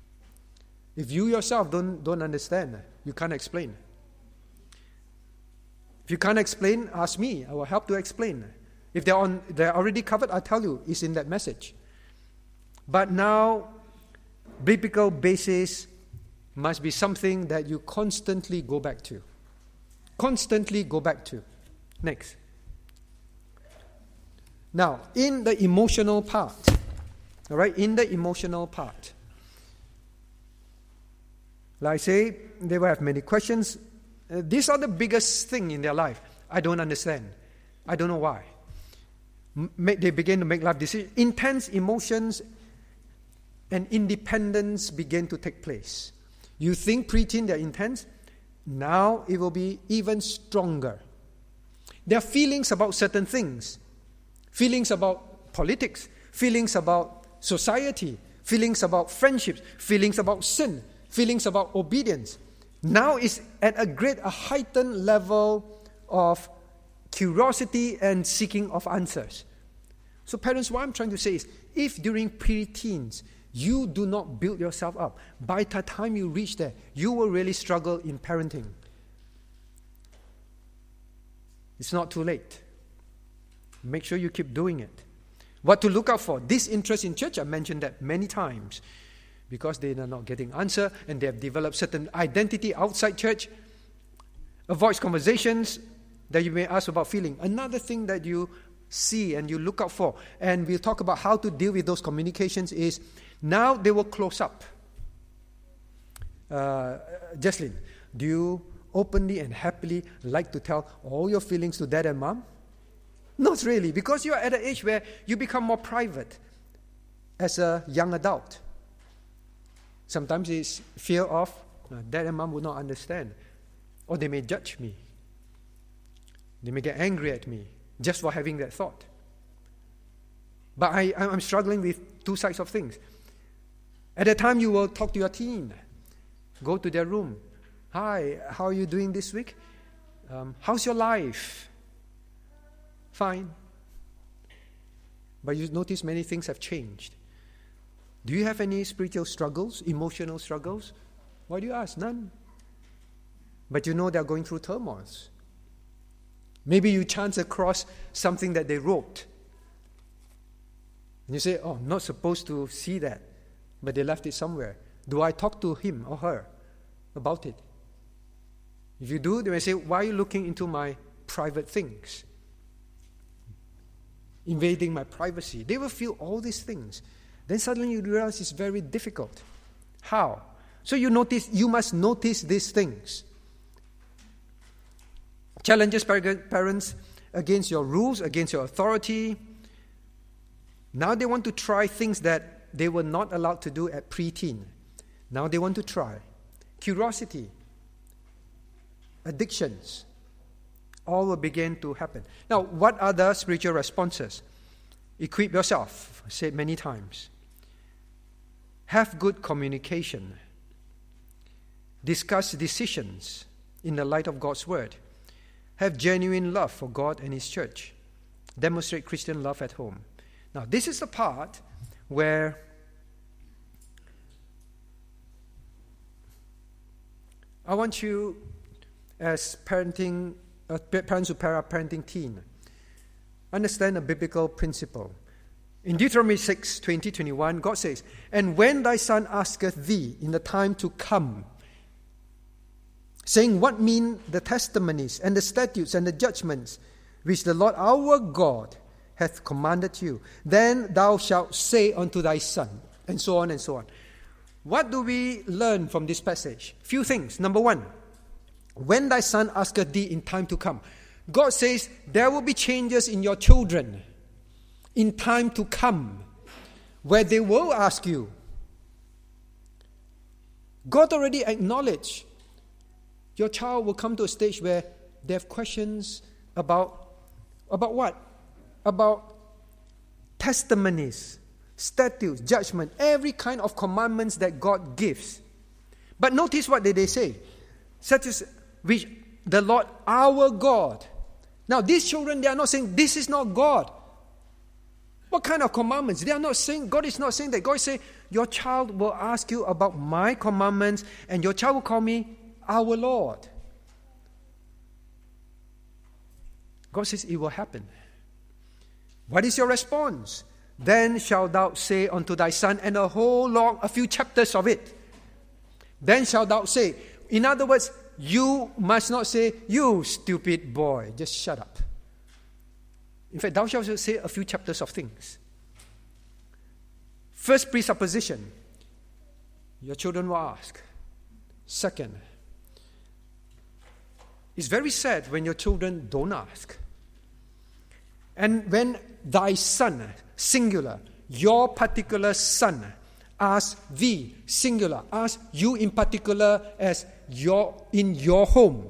If you yourself don't, don't understand, you can't explain. If you can't explain, ask me. I will help to explain. If they're, on, they're already covered, I'll tell you. It's in that message. But now, biblical basis must be something that you constantly go back to. Constantly go back to. Next. Now, in the emotional part, all right, in the emotional part, like I say, they will have many questions. Uh, these are the biggest thing in their life. I don't understand. I don't know why. M- they begin to make life decisions. Intense emotions and independence begin to take place. You think preteen they're intense? Now it will be even stronger. There are feelings about certain things. Feelings about politics. Feelings about society. Feelings about friendships. Feelings about sin. Feelings about obedience. Now it's at a great, a heightened level of curiosity and seeking of answers. So parents, what I'm trying to say is, if during pre-teens, you do not build yourself up, by the time you reach there, you will really struggle in parenting. It's not too late. Make sure you keep doing it. What to look out for? Disinterest in church, I mentioned that many times. because they are not getting answer and they have developed certain identity outside church. Avoids conversations that you may ask about feeling. Another thing that you see and you look out for, and we'll talk about how to deal with those communications, is now they will close up. Uh, Jesslyn, do you openly and happily like to tell all your feelings to dad and mom? Not really, because you're at an age where you become more private as a young adult. Sometimes it's fear of uh, dad and mom will not understand, or they may judge me. They may get angry at me just for having that thought. But I, I'm struggling with two sides of things. At the time, you will talk to your teen. Go to their room. Hi, how are you doing this week? Um, how's your life? Fine. But you notice many things have changed. Do you have any spiritual struggles, emotional struggles? Why do you ask? None. But you know they're going through turmoils. Maybe you chance across something that they wrote. And you say, oh, I'm not supposed to see that. But they left it somewhere. Do I talk to him or her about it? If you do, they may say, why are you looking into my private things? Invading my privacy. They will feel all these things. Then suddenly you realize it's very difficult. How? So you notice, you must notice these things. Challenges parents against your rules, against your authority. Now they want to try things that they were not allowed to do at preteen. Now they want to try. Curiosity, addictions, all will begin to happen. Now, what are the spiritual responses? Equip yourself, I said many times. Have good communication. Discuss decisions in the light of God's Word. Have genuine love for God and His church. Demonstrate Christian love at home. Now, this is the part where I want you, as parenting, uh, parents who are parenting teen, understand a biblical principle. In Deuteronomy six, twenty, twenty-one, God says, and when thy son asketh thee in the time to come, saying, what mean the testimonies and the statutes and the judgments which the Lord our God hath commanded you, then thou shalt say unto thy son, and so on and so on. What do we learn from this passage? Few things. Number one, when thy son asketh thee in time to come, God says there will be changes in your children in time to come, where they will ask you. God already acknowledged your child will come to a stage where they have questions about, about what? About testimonies, statutes, judgment, every kind of commandments that God gives. But notice what did they say? Such as which the Lord our God. Now these children, they are not saying this is not God. What kind of commandments? They are not saying, God is not saying that. God is saying, your child will ask you about my commandments, and your child will call me our Lord. God says it will happen. What is your response? Then shalt thou say unto thy son, and a whole long, a few chapters of it. Then shalt thou say. In other words, you must not say, you stupid boy, just shut up. In fact, thou shalt say a few chapters of things. First presupposition, your children will ask. Second, it's very sad when your children don't ask. And when thy son, singular, your particular son, asks thee, singular, asks you in particular as your in your home.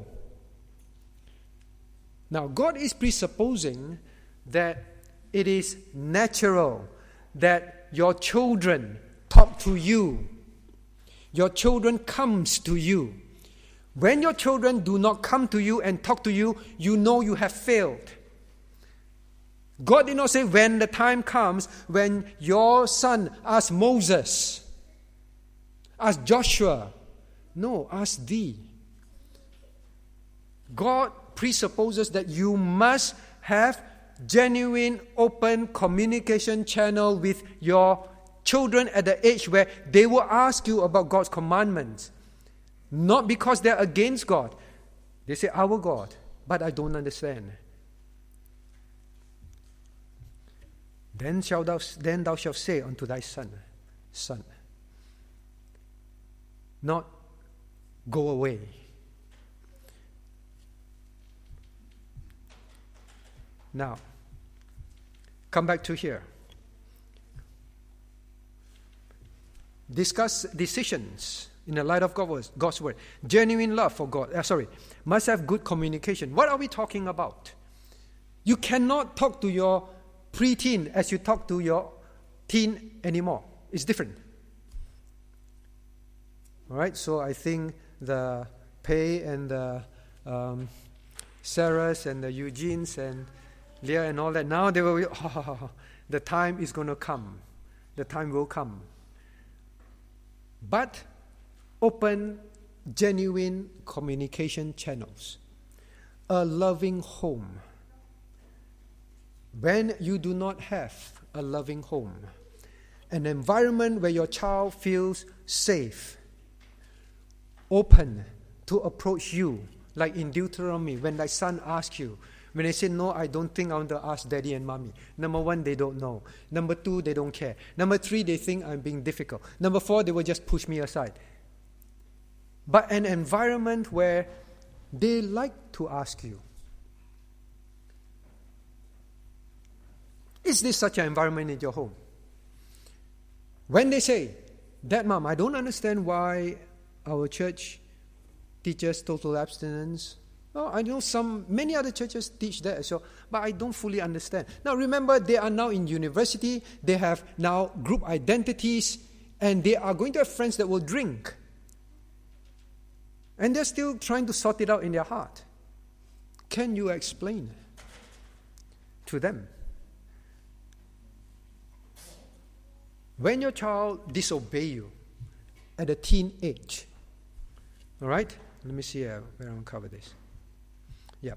Now, God is presupposing that it is natural that your children talk to you. Your children comes to you. When your children do not come to you and talk to you, you know you have failed. God did not say when the time comes when your son asks Moses, ask Joshua. No, ask thee. God presupposes that you must have genuine, open communication channel with your children at the age where they will ask you about God's commandments. Not because they're against God. They say, our God, but I don't understand. Then shalt thou, then thou shalt say unto thy son, son, not go away. Now, come back to here. Discuss decisions in the light of God's, God's word. Genuine love for God. Uh, sorry, must have good communication. What are we talking about? You cannot talk to your preteen as you talk to your teen anymore. It's different. All right, so I think the Pei and the um, Sarahs and the Eugenes and Leah and all that, now they will, oh, the time is going to come. The time will come. But open, genuine communication channels. A loving home. When you do not have a loving home, an environment where your child feels safe, open to approach you, like in Deuteronomy, when thy son asks you, when they say, no, I don't think I want to ask daddy and mommy. Number one, they don't know. Number two, they don't care. Number three, they think I'm being difficult. Number four, they will just push me aside. But an environment where they like to ask you, is this such an environment in your home? When they say, Dad, Mom, I don't understand why our church teaches total abstinence. Oh, I know some, many other churches teach that as well, but I don't fully understand. Now remember, they are now in university, they have now group identities, and they are going to have friends that will drink. And they're still trying to sort it out in their heart. Can you explain to them? When your child disobey you at a teen age, all right? Let me see uh, where I want to cover this. Yeah.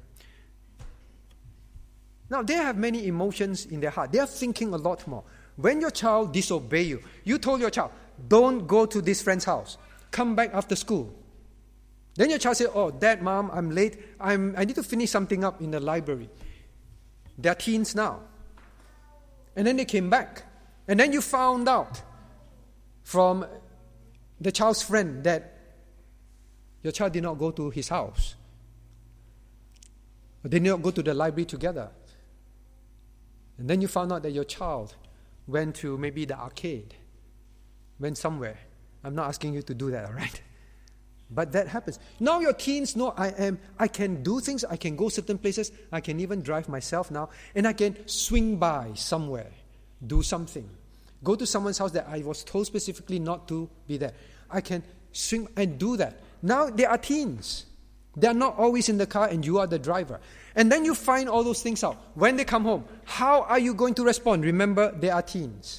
Now, they have many emotions in their heart. They are thinking a lot more. When your child disobey you, you told your child, don't go to this friend's house. Come back after school. Then your child said, oh, Dad, Mom, I'm late. I'm, I need to finish something up in the library. They're teens now. And then they came back. And then you found out from the child's friend that your child did not go to his house. Or they did not go to the library together. And then you found out that your child went to maybe the arcade, went somewhere. I'm not asking you to do that, all right? But that happens. Now your teens know I am, I can do things, I can go certain places, I can even drive myself now, and I can swing by somewhere, do something. Go to someone's house that I was told specifically not to be there. I can swing and do that. Now they are teens. They are not always in the car and you are the driver. And then you find all those things out. When they come home, how are you going to respond? Remember, they are teens.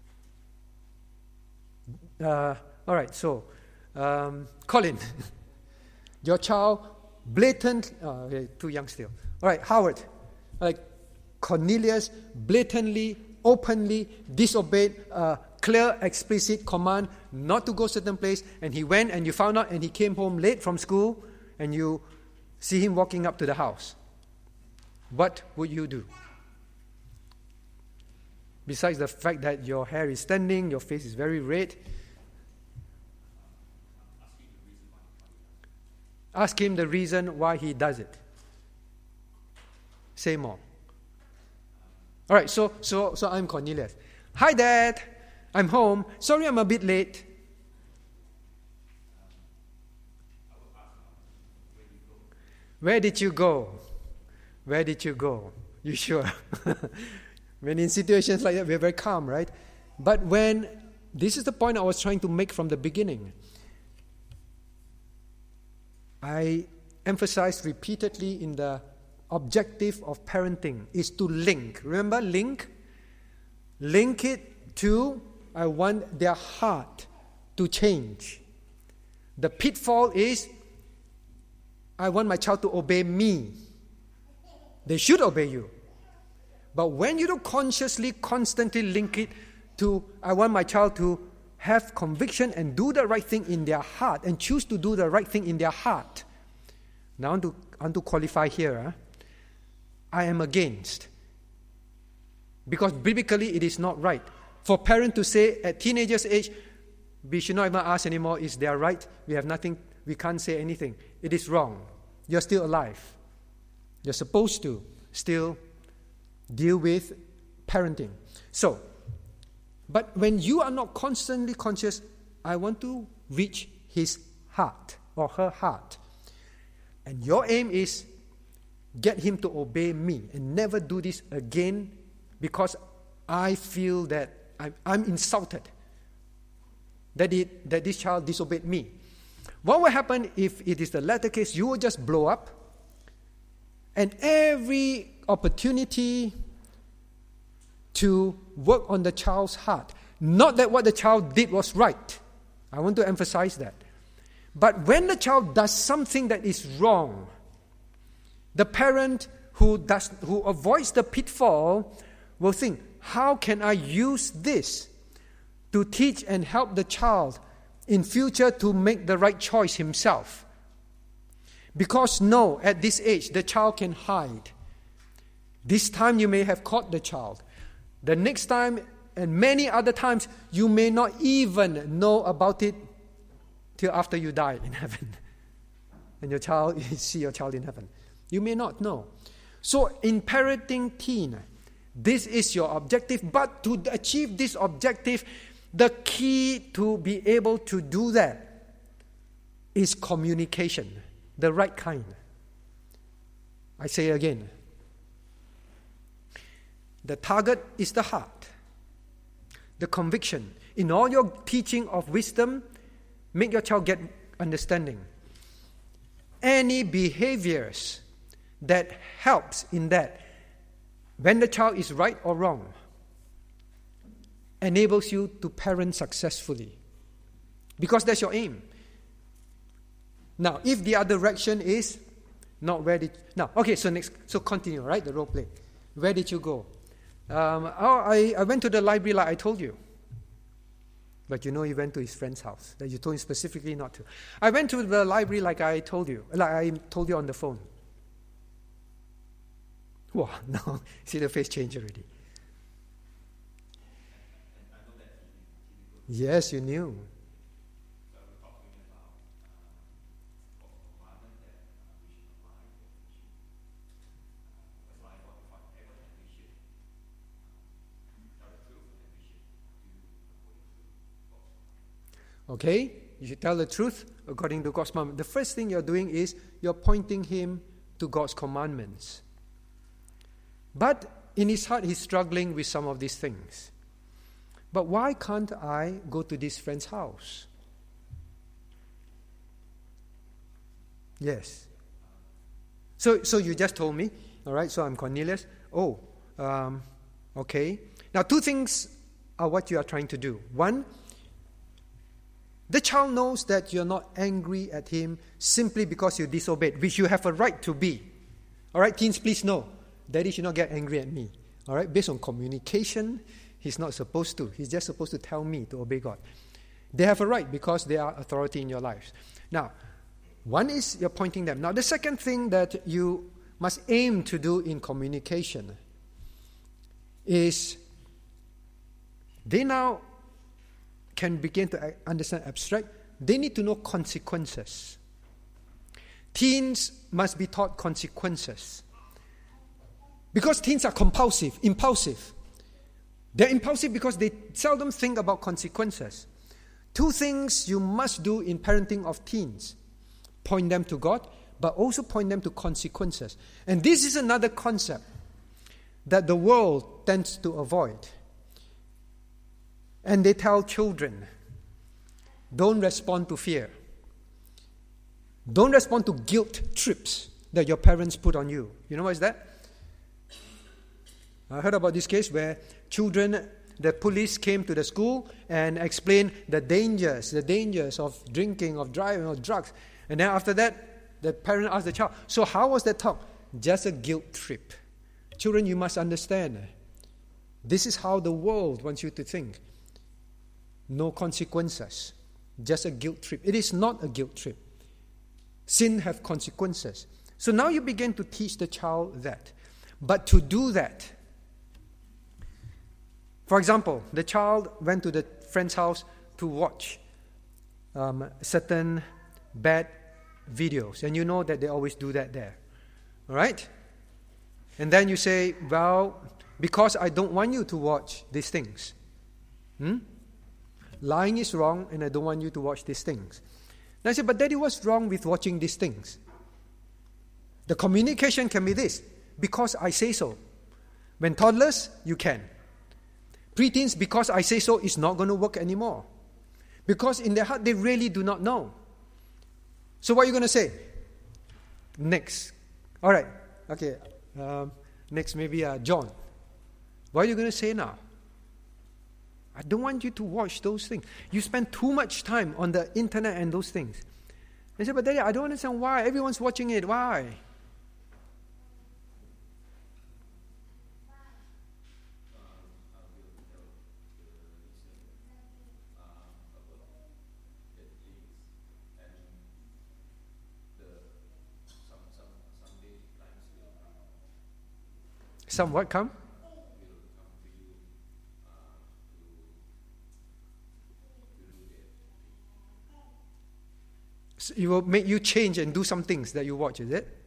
Uh, all right, so, um, Colin, your child blatant, uh, okay, too young still. All right, Howard, like Cornelius blatantly, openly disobeyed a clear, explicit command not to go certain place, and he went and you found out and he came home late from school and you see him walking up to the house. What would you do? Besides the fact that your hair is standing, your face is very red, ask him the reason why he does it. Say more. All right, so so so I'm Cornelius. Hi, Dad. I'm home. Sorry, I'm a bit late. Where did you go? Where did you go? You sure? When in situations like that, we're very calm, right? But when, this is the point I was trying to make from the beginning. I emphasized repeatedly in the objective of parenting is to link. Remember, link? Link it to, I want their heart to change. The pitfall is, I want my child to obey me. They should obey you. But when you don't consciously, constantly link it to, I want my child to have conviction and do the right thing in their heart and choose to do the right thing in their heart. Now I want to, I want to qualify here. Huh? I am against. Because biblically it is not right. For parents to say at teenagers' age, we should not even ask anymore, is their right? We have nothing, we can't say anything. It is wrong. You're still alive. You're supposed to still deal with parenting. So, but when you are not constantly conscious, I want to reach his heart or her heart. And your aim is get him to obey me and never do this again because I feel that I'm, I'm insulted that, it, that this child disobeyed me. What will happen if it is the latter case? You will just blow up, and every opportunity to work on the child's heart, not that what the child did was right. I want to emphasize that. But when the child does something that is wrong, the parent who does who avoids the pitfall will think, how can I use this to teach and help the child in future to make the right choice himself? Because no, at this age, the child can hide. This time you may have caught the child. The next time and many other times, you may not even know about it till after you die in heaven. And your child, you see your child in heaven. You may not know. So in parenting teen, this is your objective. But to achieve this objective, the key to be able to do that is communication, the right kind. I say again, the target is the heart, the conviction. In all your teaching of wisdom, make your child get understanding. Any behaviors that helps in that, when the child is right or wrong, enables you to parent successfully. Because that's your aim. Now, if the other direction is not where did... Now, okay, so next, so continue, right, the role play. Where did you go? Um, oh, I, I went to the library like I told you. But you know he went to his friend's house. That you told him specifically not to. I went to the library like I told you. Like I told you on the phone. Wow, no. See the face change already. Yes, you knew. Okay, you should tell the truth according to God's commandment. The first thing you're doing is you're pointing him to God's commandments. But in his heart, he's struggling with some of these things. But why can't I go to this friend's house? Yes. So, so you just told me, all right, so I'm Cornelius. Oh, um, okay. Now, two things are what you are trying to do. One, the child knows that you're not angry at him simply because you disobeyed, which you have a right to be. All right, teens, please know. Daddy should not get angry at me. All right, based on communication, he's not supposed to. He's just supposed to tell me to obey God. They have a right because they are authority in your lives. Now, one is you're pointing them. Now, the second thing that you must aim to do in communication is they now can begin to understand abstract. They need to know consequences. Teens must be taught consequences. Because teens are compulsive, impulsive. They're impulsive because they seldom think about consequences. Two things you must do in parenting of teens. Point them to God, but also point them to consequences. And this is another concept that the world tends to avoid. And they tell children, don't respond to fear. Don't respond to guilt trips that your parents put on you. You know what is that? I heard about this case where children, the police came to the school and explained the dangers, the dangers of drinking, of driving, of drugs. And then after that, the parent asked the child, so how was that talk? Just a guilt trip. Children, you must understand. This is how the world wants you to think. No consequences. Just a guilt trip. It is not a guilt trip. Sin have consequences. So now you begin to teach the child that. But to do that, for example, the child went to the friend's house to watch um, certain bad videos. And you know that they always do that there. All right? And then you say, well, because I don't want you to watch these things. Hmm? Lying is wrong, and I don't want you to watch these things. And I said, but Daddy, what's wrong with watching these things? The communication can be this, because I say so. When toddlers, you can. Preteens, because I say so, is not going to work anymore. Because in their heart, they really do not know. So what are you going to say? Next. All right. Okay. Um, next, maybe uh, John. What are you going to say now? I don't want you to watch those things. You spend too much time on the internet and those things. They say, but Daddy, I don't understand why. Everyone's watching it. Why? Some what come? So it will make you change and do some things that you watch, is it?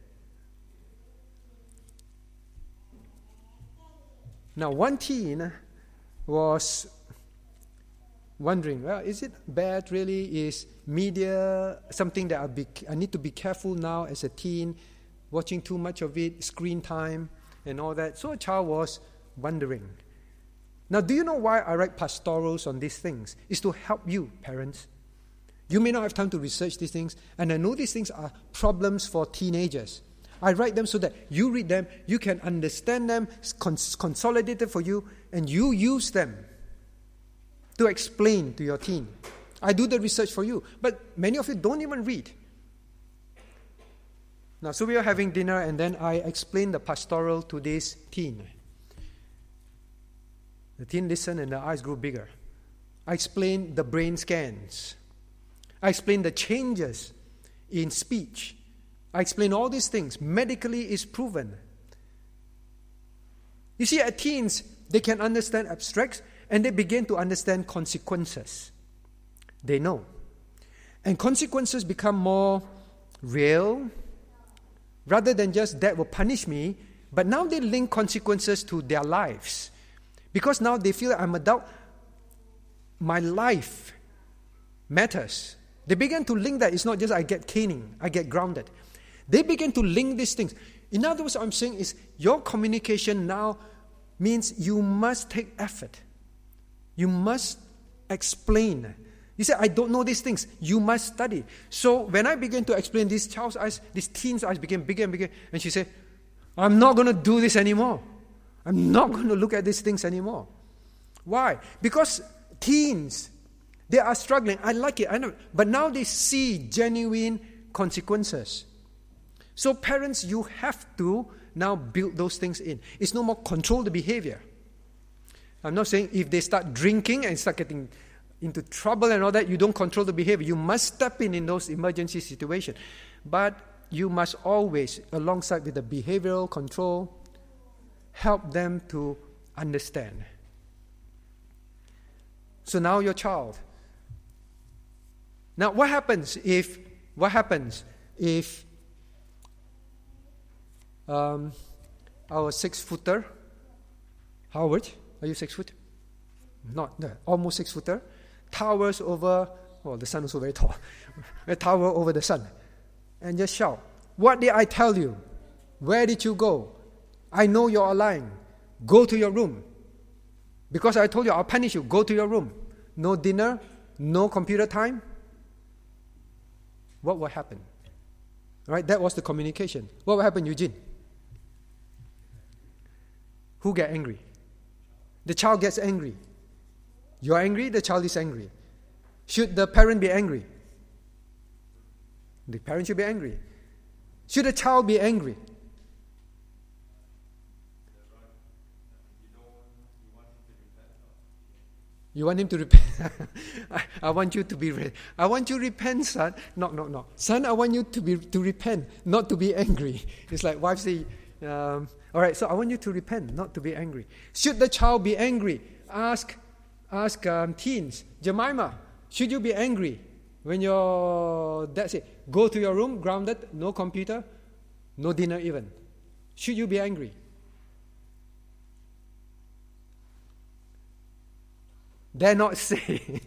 Now, one teen was wondering, well, is it bad really? Is media something that I, be, I need to be careful now as a teen, watching too much of it, screen time and all that? So a child was wondering. Now, do you know why I write pastorals on these things? It's to help you, parents. You may not have time to research these things, and I know these things are problems for teenagers. I write them so that you read them, you can understand them, cons- consolidated for you, and you use them to explain to your teen. I do the research for you, but many of you don't even read. Now, so we are having dinner, and then I explain the pastoral to this teen. The teen listened, and the eyes grew bigger. I explained the brain scans. I explain the changes in speech. I explain all these things. Medically is proven. You see, at teens, they can understand abstracts and they begin to understand consequences. They know. And consequences become more real rather than just that will punish me, but now they link consequences to their lives. Because now they feel like I'm adult, my life matters. They begin to link that. It's not just I get caning, I get grounded. They begin to link these things. In other words, what I'm saying is your communication now means you must take effort. You must explain. You say, I don't know these things. You must study. So when I begin to explain, this child's eyes, this teen's eyes became bigger and bigger. And she said, I'm not going to do this anymore. I'm not going to look at these things anymore. Why? Because teens, they are struggling. I like it. I know. But now they see genuine consequences. So parents, you have to now build those things in. It's no more control the behavior. I'm not saying if they start drinking and start getting into trouble and all that, you don't control the behavior. You must step in in those emergency situations. But you must always, alongside with the behavioral control, help them to understand. So now your child. Now, what happens if, what happens if um, our six-footer, Howard, are you six-foot? Not, no, almost six-footer, towers over, well, the sun is also very tall, a tower over the sun, and just shout, what did I tell you? Where did you go? I know you're lying. Go to your room. Because I told you, I'll punish you. Go to your room. No dinner, no computer time. What will happen? All right, that was the communication. What will happen, Eugene? Who get angry? The child gets angry. You're angry, the child is angry. Should the parent be angry? The parent should be angry. Should the child be angry? You want him to repent? I, I want you to be re- I want you to repent, son. No, no, no. Son, I want you to be to repent, not to be angry. It's like wives say, um, all right, so I want you to repent, not to be angry. Should the child be angry? Ask ask um, teens. Jemima, should you be angry when your dad say, go to your room, grounded, no computer, no dinner even? Should you be angry? Dare not say.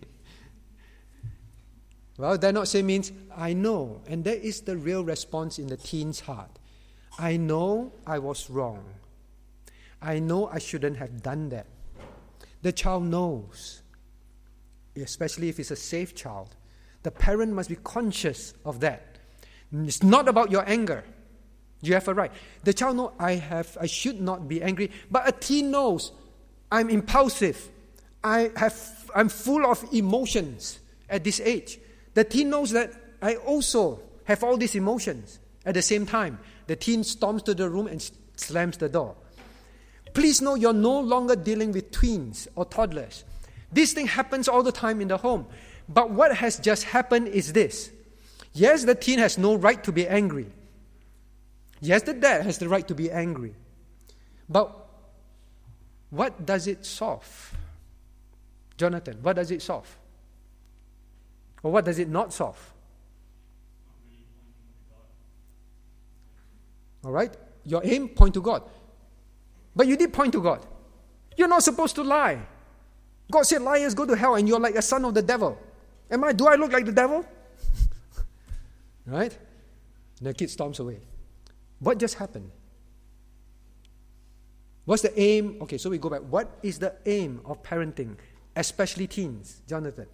Well, dare not say means, I know. And that is the real response in the teen's heart. I know I was wrong. I know I shouldn't have done that. The child knows, especially if it's a safe child. The parent must be conscious of that. It's not about your anger. You have a right. The child knows, I have, I should not be angry. But a teen knows, I'm impulsive. I have, I'm full of emotions at this age. The teen knows that I also have all these emotions. At the same time, the teen storms to the room and slams the door. Please know you're no longer dealing with tweens or toddlers. This thing happens all the time in the home. But what has just happened is this. Yes, the teen has no right to be angry. Yes, the dad has the right to be angry. But what does it solve? Jonathan, what does it solve? Or what does it not solve? All right? Your aim, point to God. But you did point to God. You're not supposed to lie. God said liars go to hell and you're like a son of the devil. Am I? Do I look like the devil? Right? And the kid storms away. What just happened? What's the aim? Okay, so we go back. What is the aim of parenting? Especially teens, Jonathan.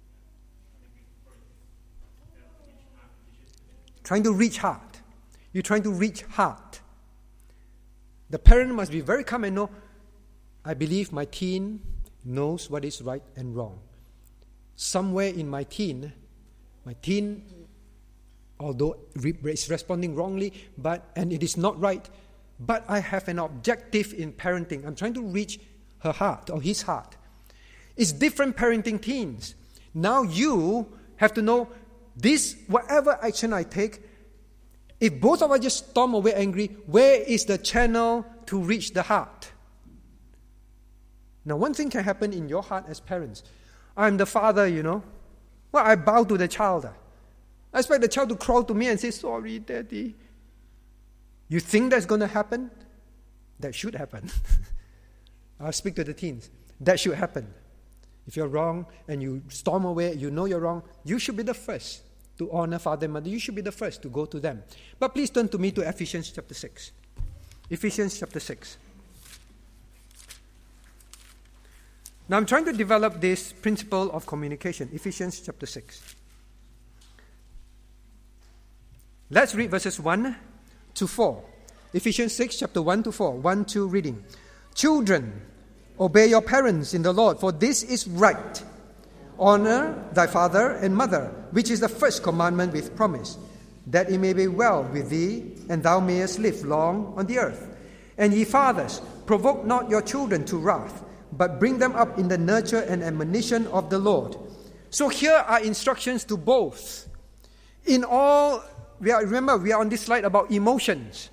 Trying to reach heart. You're trying to reach heart. The parent must be very calm and know, I believe my teen knows what is right and wrong. Somewhere in my teen, my teen, although is responding wrongly, but and it is not right, but I have an objective in parenting. I'm trying to reach her heart or his heart. It's different parenting teens. Now you have to know this, whatever action I take, if both of us just storm away angry, where is the channel to reach the heart? Now one thing can happen in your heart as parents. I'm the father, you know. Well, I bow to the child. I expect the child to crawl to me and say, sorry, Daddy. You think that's going to happen? That should happen. I'll speak to the teens. That should happen. If you're wrong and you storm away, you know you're wrong, you should be the first to honor father and mother. You should be the first to go to them. But please turn to me to Ephesians chapter six. Ephesians chapter six. Now I'm trying to develop this principle of communication. Ephesians chapter six. Let's read verses one to four. Ephesians six, chapter one to four. one, two reading. Children, obey your parents in the Lord, for this is right. Honor thy father and mother, which is the first commandment with promise, that it may be well with thee, and thou mayest live long on the earth. And ye fathers, provoke not your children to wrath, but bring them up in the nurture and admonition of the Lord. So here are instructions to both. In all, we are, remember, we are on this slide about emotions.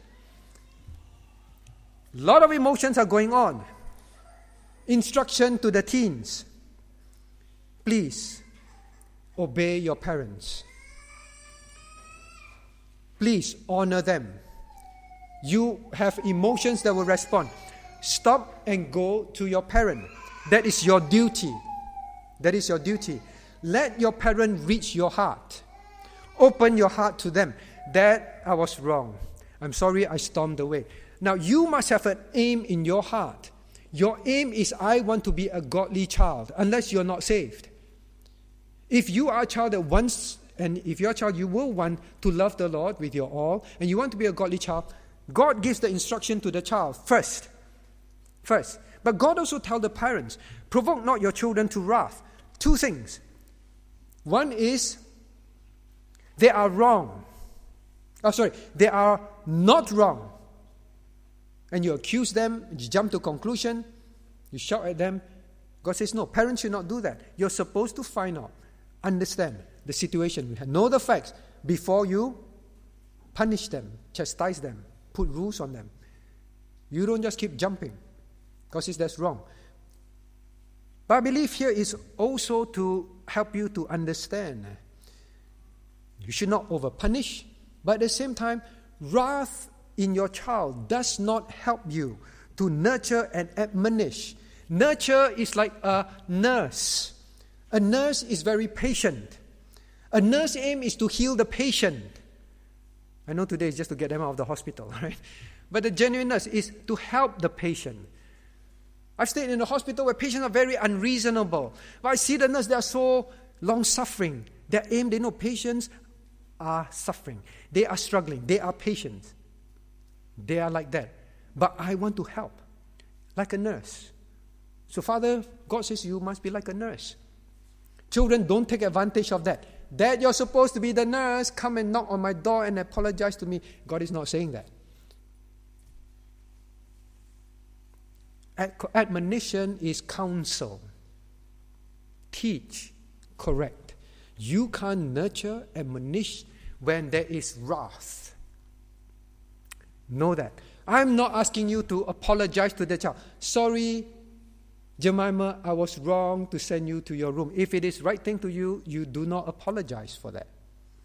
A lot of emotions are going on. Instruction to the teens. Please, obey your parents. Please, honor them. You have emotions that will respond. Stop and go to your parent. That is your duty. That is your duty. Let your parent reach your heart. Open your heart to them. Dad, I was wrong. I'm sorry I stormed away. Now, you must have an aim in your heart. Your aim is, I want to be a godly child, unless you're not saved. If you are a child that wants, and if you're a child, you will want to love the Lord with your all, and you want to be a godly child, God gives the instruction to the child first. First. But God also tells the parents, provoke not your children to wrath. Two things. One is, they are wrong. Oh, sorry, they are not wrong. And you accuse them, you jump to conclusion, you shout at them. God says, no, parents should not do that. You're supposed to find out, understand the situation, know the facts before you punish them, chastise them, put rules on them. You don't just keep jumping. God says that's wrong. But I believe here is also to help you to understand. You should not over-punish, but at the same time, wrath in your child does not help you to nurture and admonish. Nurture is like a nurse. A nurse is very patient. A nurse's aim is to heal the patient. I know today is just to get them out of the hospital, right? But the genuine nurse is to help the patient. I've stayed in a hospital where patients are very unreasonable. But I see the nurse, they are so long-suffering. Their aim, they know patients are suffering. They are struggling. They are patients. They are like that. But I want to help, like a nurse. So Father, God says you must be like a nurse. Children, don't take advantage of that. Dad, you're supposed to be the nurse. Come and knock on my door and apologize to me. God is not saying that. Admonition is counsel. Teach, correct. You can't nurture, admonish when there is wrath. Know that. I'm not asking you to apologize to the child. Sorry, Jemima, I was wrong to send you to your room. If it is right thing to you, you do not apologize for that.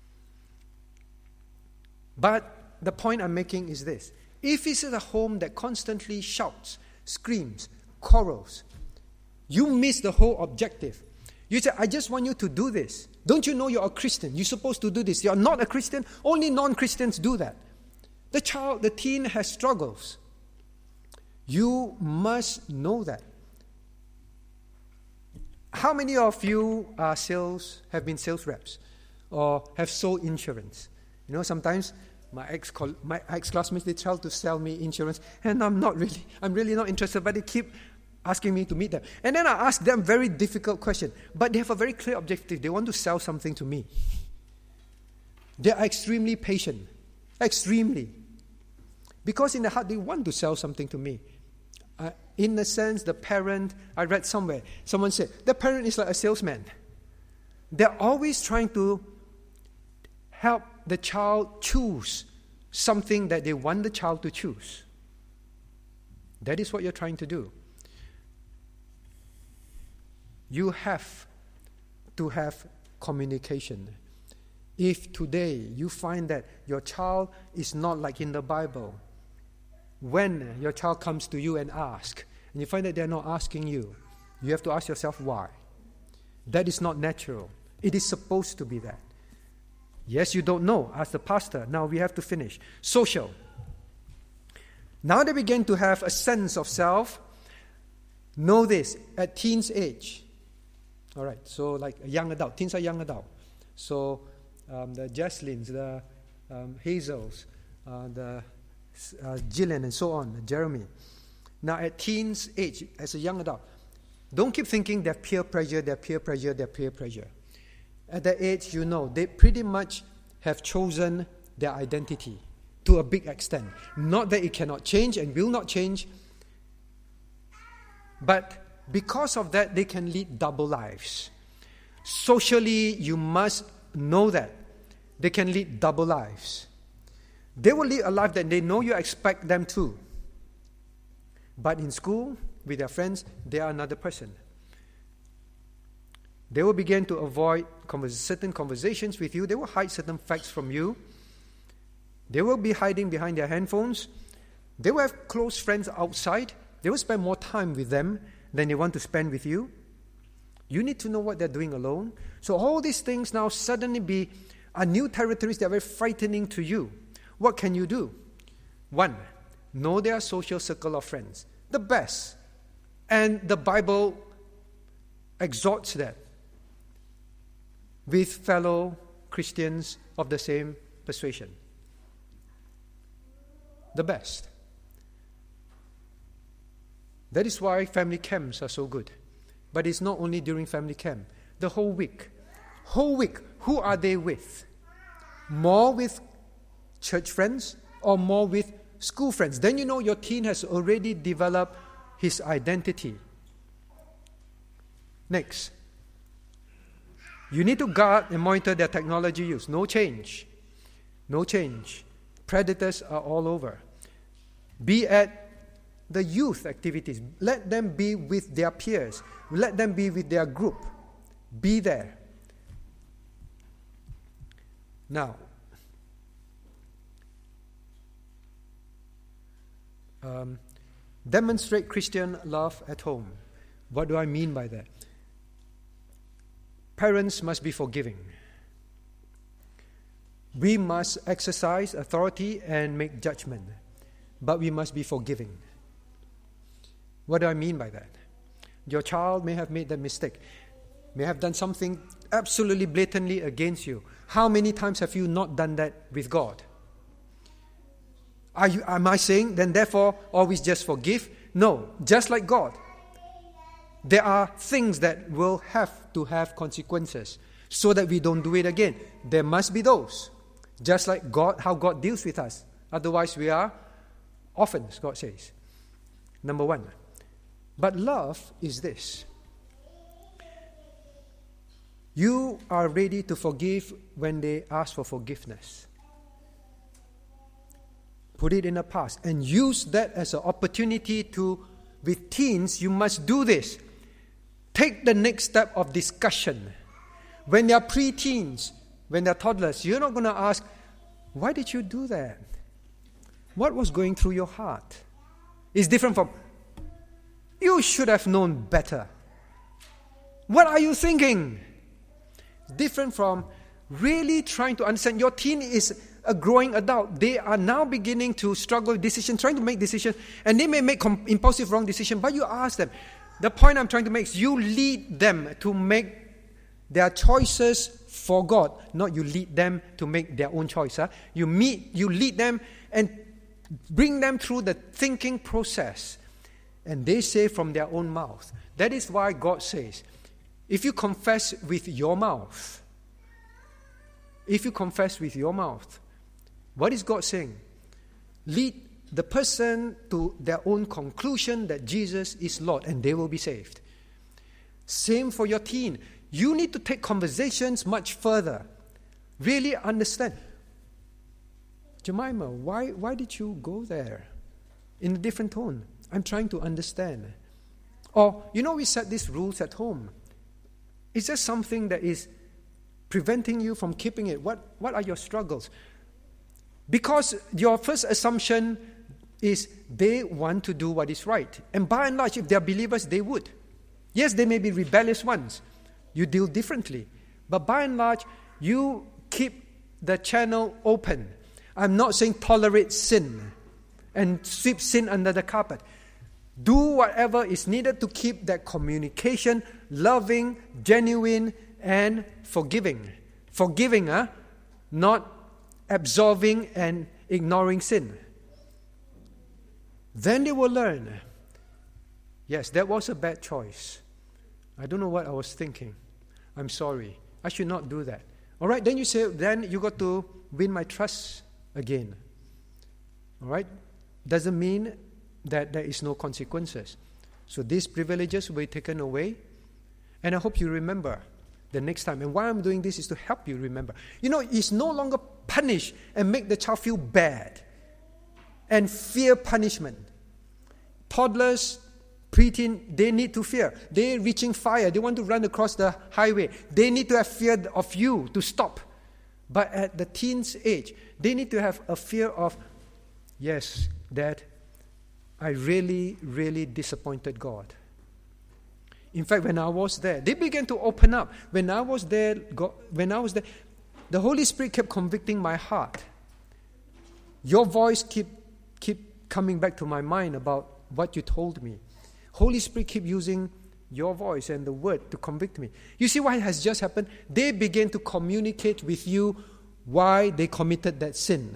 But the point I'm making is this. If it's a home that constantly shouts, screams, quarrels, you miss the whole objective. You say, I just want you to do this. Don't you know you're a Christian? You're supposed to do this. You're not a Christian. Only non-Christians do that. The child, the teen has struggles. You must know that. How many of you are sales, have been sales reps or have sold insurance? You know, sometimes my ex my ex-classmates, they try to sell me insurance, and I'm not really, I'm really not interested, but they keep asking me to meet them. And then I ask them very difficult question, but they have a very clear objective. They want to sell something to me. They are extremely patient, extremely. Because in the heart, they want to sell something to me. Uh, in a sense, the parent, I read somewhere, someone said, the parent is like a salesman. They're always trying to help the child choose something that they want the child to choose. That is what you're trying to do. You have to have communication. If today you find that your child is not like in the Bible, when your child comes to you and asks, and you find that they're not asking you, you have to ask yourself why. That is not natural. It is supposed to be that. Yes, you don't know. Ask the pastor. Now we have to finish. Social. Now they begin to have a sense of self. Know this, at teens age. All right, so like a young adult. Teens are young adult. So um, the Jaslins, the um, Hazels, uh, the uh, Jillian, and so on, Jeremy. Now at teens age, as a young adult, don't keep thinking they're peer pressure, they're peer pressure, they're peer pressure. At that age, you know, they pretty much have chosen their identity to a big extent. Not that it cannot change and will not change, but because of that, they can lead double lives. Socially, you must know that. They can lead double lives. They will lead a life that they know you expect them to. But in school, with their friends, they are another person. They will begin to avoid converse, certain conversations with you. They will hide certain facts from you. They will be hiding behind their handphones. They will have close friends outside. They will spend more time with them than they want to spend with you. You need to know what they're doing alone. So all these things now suddenly be are new territories that are very frightening to you. What can you do? One, know their social circle of friends. The best. And the Bible exhorts that. With fellow Christians of the same persuasion. The best. That is why family camps are so good. But it's not only during family camp. The whole week. Whole week, who are they with? More with church friends or more with school friends? Then you know your teen has already developed his identity. Next. You need to guard and monitor their technology use. No change. No change. Predators are all over. Be at the youth activities. Let them be with their peers. Let them be with their group. Be there. Now, um, demonstrate Christian love at home. What do I mean by that? Parents must be forgiving. We must exercise authority and make judgment, but we must be forgiving. What do I mean by that? Your child may have made that mistake, may have done something absolutely blatantly against you. How many times have you not done that with God? Are you, am I saying, then therefore, always just forgive? No, just like God. There are things that will have to have consequences so that we don't do it again. There must be those. Just like God, how God deals with us. Otherwise we are orphans, God says. Number one. But love is this. You are ready to forgive when they ask for forgiveness. Put it in the past and use that as an opportunity to, with teens, you must do this. Take the next step of discussion. When they are pre-teens, when they are toddlers, you're not going to ask, why did you do that? What was going through your heart? It's different from, you should have known better. What are you thinking? Different from really trying to understand. Your teen is a growing adult. They are now beginning to struggle with decisions, trying to make decisions, and they may make com- impulsive wrong decisions, but you ask them. The point I'm trying to make is you lead them to make their choices for God, not you lead them to make their own choice. Huh? You meet, you lead them and bring them through the thinking process, and they say from their own mouth. That is why God says, if you confess with your mouth, if you confess with your mouth, what is God saying? Lead the person to their own conclusion that Jesus is Lord, and they will be saved. Same for your teen. You need to take conversations much further. Really understand. Jemima, why, why did you go there? In a different tone. I'm trying to understand. Or, you know, we set these rules at home. Is there something that is preventing you from keeping it? What, what are your struggles? Because your first assumption is they want to do what is right. And by and large, if they are believers, they would. Yes, they may be rebellious ones. You deal differently. But by and large, you keep the channel open. I'm not saying tolerate sin and sweep sin under the carpet. Do whatever is needed to keep that communication loving, genuine, and forgiving. Forgiving, huh? Not absolving and ignoring sin. Then they will learn, yes, that was a bad choice. I don't know what I was thinking. I'm sorry. I should not do that. All right, then you say, then you got to win my trust again. All right? Doesn't mean that there is no consequences. So these privileges will be taken away. And I hope you remember the next time. And why I'm doing this is to help you remember. You know, it's no longer punish and make the child feel bad and fear punishment. Toddlers, preteen, they need to fear. They're reaching fire. They want to run across the highway. They need to have fear of you to stop. But at the teen's age, they need to have a fear of, yes, Dad, I really, really disappointed God. In fact, when I was there, they began to open up. When I was there, God, when I was there, the Holy Spirit kept convicting my heart. Your voice keep keep coming back to my mind about what you told me. Holy Spirit keep using your voice and the word to convict me. You see what has just happened? They began to communicate with you why they committed that sin.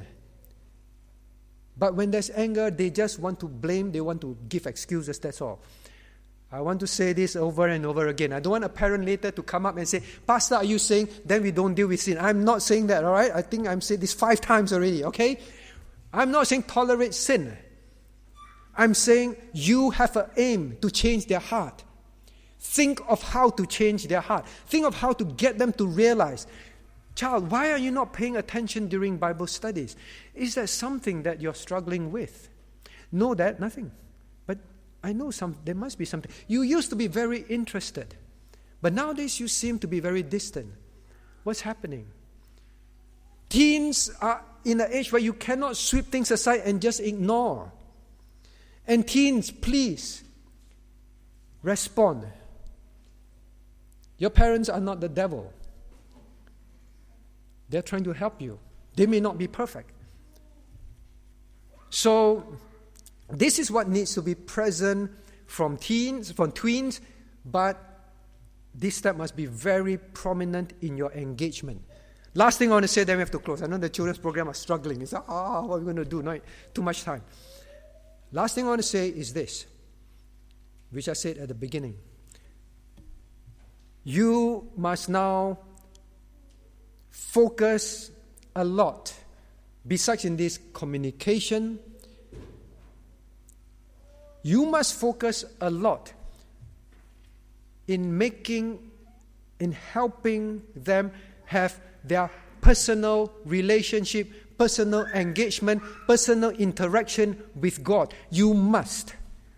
But when there's anger, they just want to blame, they want to give excuses, that's all. I want to say this over and over again. I don't want a parent later to come up and say, Pastor, are you saying then we don't deal with sin? I'm not saying that, all right? I think I'm saying this five times already, okay? I'm not saying tolerate sin. I'm saying you have an aim to change their heart. Think of how to change their heart. Think of how to get them to realize, child, why are you not paying attention during Bible studies? Is there something that you're struggling with? No, that, nothing. But I know some. There must be something. You used to be very interested, but nowadays you seem to be very distant. What's happening? Teens are in an age where you cannot sweep things aside and just ignore. And teens, please, respond. Your parents are not the devil. They're trying to help you. They may not be perfect. So, this is what needs to be present from teens, from tweens, but this step must be very prominent in your engagement. Last thing I want to say, then we have to close. I know the children's program are struggling. It's like, ah, oh, what are we going to do? Not too much time. Last thing I want to say is this, which I said at the beginning. You must now focus a lot, besides in this communication, you must focus a lot in making, in helping them have their personal relationship, personal engagement, personal interaction with God. You must.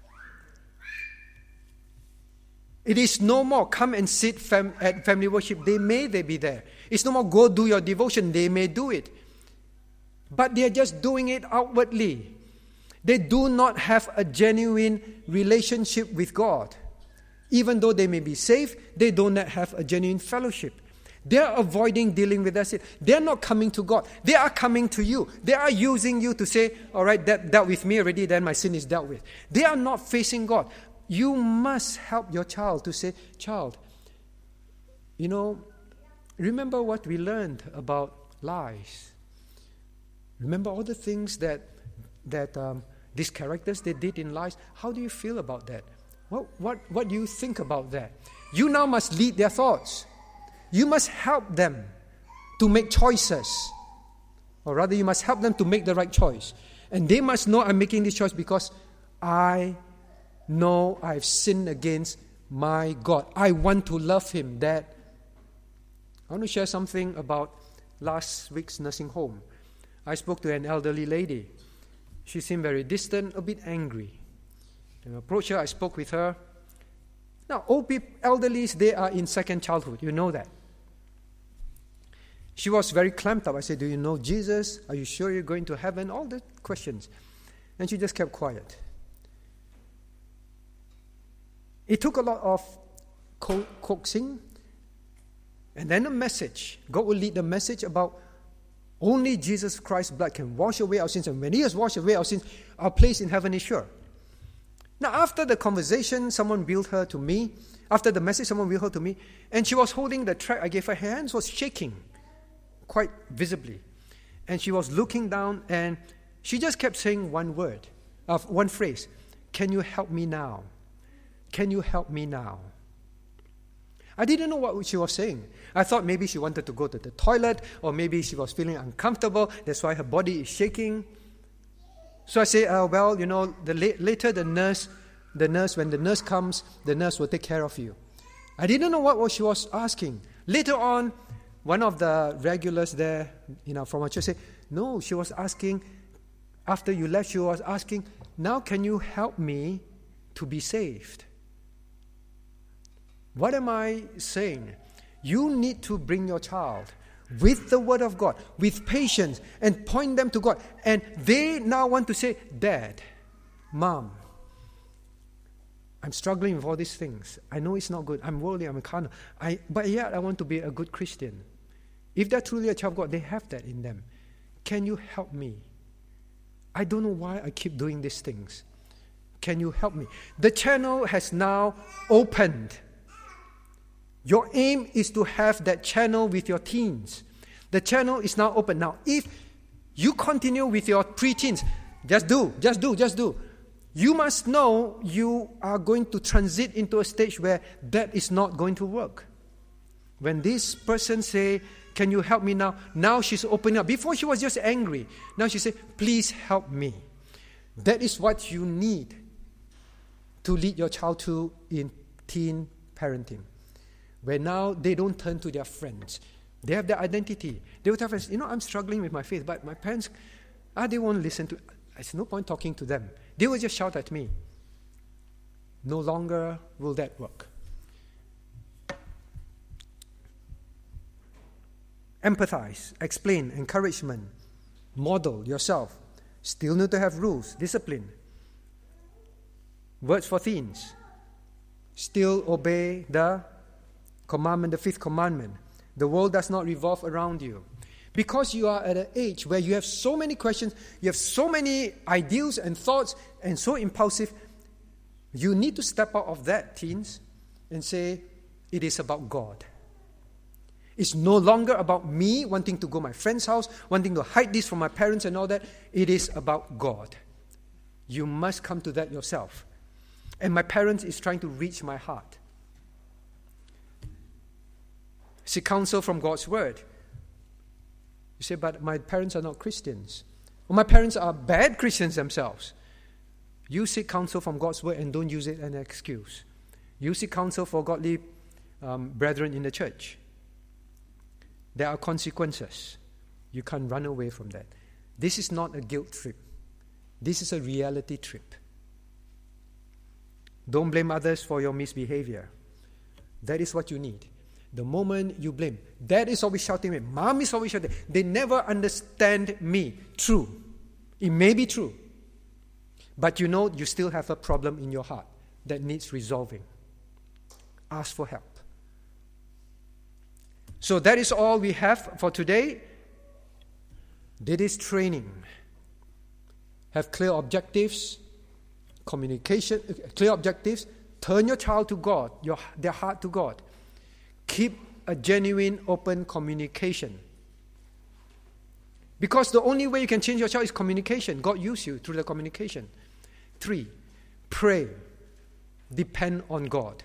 It is no more come and sit fam- at family worship. They may they be there. It's no more go do your devotion. They may do it. But they are just doing it outwardly. They do not have a genuine relationship with God. Even though they may be saved, they do not have a genuine fellowship. They are avoiding dealing with their sin. They are not coming to God. They are coming to you. They are using you to say, all right, that dealt with me already, then my sin is dealt with. They are not facing God. You must help your child to say, child, you know, remember what we learned about lies. Remember all the things that that um, these characters they did in lies. How do you feel about that? What, what, what do you think about that? You now must lead their thoughts. You must help them to make choices. Or rather, you must help them to make the right choice. And they must know I'm making this choice because I know I've sinned against my God. I want to love Him. Dad, I want to share something about last week's nursing home. I spoke to an elderly lady. She seemed very distant, a bit angry. And I approached her, I spoke with her. Now, old people, elderlies, they are in second childhood. You know that. She was very clamped up. I said, do you know Jesus? Are you sure you're going to heaven? All the questions. And she just kept quiet. It took a lot of co- coaxing. And then a message. God will lead the message about only Jesus Christ's blood can wash away our sins. And when He has washed away our sins, our place in heaven is sure. Now, after the conversation, someone billed her to me. After the message, someone billed her to me. And she was holding the tract I gave her. Her hands was shaking quite visibly. And she was looking down and she just kept saying one word, uh, one phrase. Can you help me now? Can you help me now? I didn't know what she was saying. I thought maybe she wanted to go to the toilet or maybe she was feeling uncomfortable. That's why her body is shaking. So I say, uh, well, you know, the la- later the nurse, the nurse, when the nurse comes, the nurse will take care of you. I didn't know what, what she was asking. Later on, one of the regulars there, you know, from our church said, no, she was asking, after you left, she was asking, now can you help me to be saved? What am I saying? You need to bring your child with the Word of God, with patience, and point them to God. And they now want to say, Dad, Mom, I'm struggling with all these things. I know it's not good. I'm worldly, I'm a carnal. I, but yet I want to be a good Christian. If they're truly a child of God, they have that in them. Can you help me? I don't know why I keep doing these things. Can you help me? The channel has now opened. Your aim is to have that channel with your teens. The channel is now open. Now, if you continue with your pre-teens, just do, just do, just do. You must know you are going to transit into a stage where that is not going to work. When this person say, can you help me now? Now she's opening up. Before she was just angry. Now she say, please help me. That is what you need to lead your child to in teen parenting, where now they don't turn to their friends. They have their identity. They would have, you know, I'm struggling with my faith, but my parents, ah, they won't listen to, there's no point talking to them. They will just shout at me. No longer will that work. Empathize, explain, encouragement, model yourself. Still need to have rules, discipline. Words for teens. Still obey the commandment, the fifth commandment. The world does not revolve around you. Because you are at an age where you have so many questions, you have so many ideals and thoughts, and so impulsive, you need to step out of that, teens, and say, it is about God. It's no longer about me wanting to go to my friend's house, wanting to hide this from my parents and all that. It is about God. You must come to that yourself. And my parents is trying to reach my heart. Seek counsel from God's word. You say, but my parents are not Christians. Or my parents are bad Christians themselves. You seek counsel from God's word and don't use it as an excuse. You seek counsel for godly um, brethren in the church. There are consequences. You can't run away from that. This is not a guilt trip. This is a reality trip. Don't blame others for your misbehavior. That is what you need. The moment you blame, Dad is always shouting at me, Mom is always shouting. They never understand me. True. It may be true. But you know you still have a problem in your heart that needs resolving. Ask for help. So that is all we have for today. That is training. Have clear objectives, communication, clear objectives. Turn your child to God, your, their heart to God. Keep a genuine, open communication. Because the only way you can change your child is communication. God used you through the communication. Three, pray. Depend on God.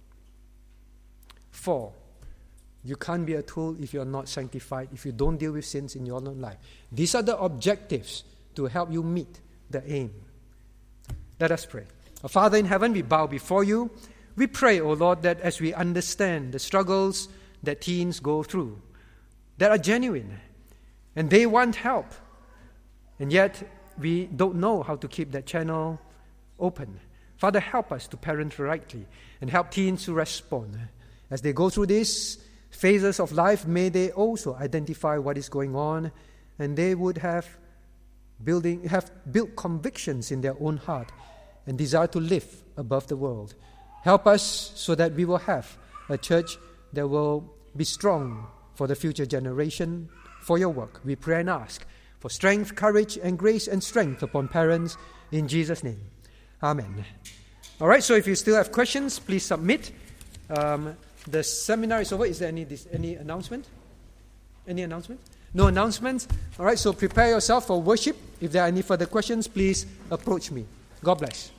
Four, you can't be a tool if you're not sanctified, if you don't deal with sins in your own life. These are the objectives to help you meet the aim. Let us pray. Our Father in heaven, we bow before you. We pray, O Lord, that as we understand the struggles that teens go through, that are genuine, and they want help, and yet we don't know how to keep that channel open. Father, help us to parent rightly and help teens to respond. As they go through these phases of life, may they also identify what is going on, and they would have building have built convictions in their own heart and desire to live above the world. Help us so that we will have a church that will be strong for the future generation, for your work. We pray and ask for strength, courage, and grace and strength upon parents in Jesus' name. Amen. All right, so if you still have questions, please submit. Um, the seminar is over. Is there any any announcement? Any announcement? No announcements? All right, so prepare yourself for worship. If there are any further questions, please approach me. God bless.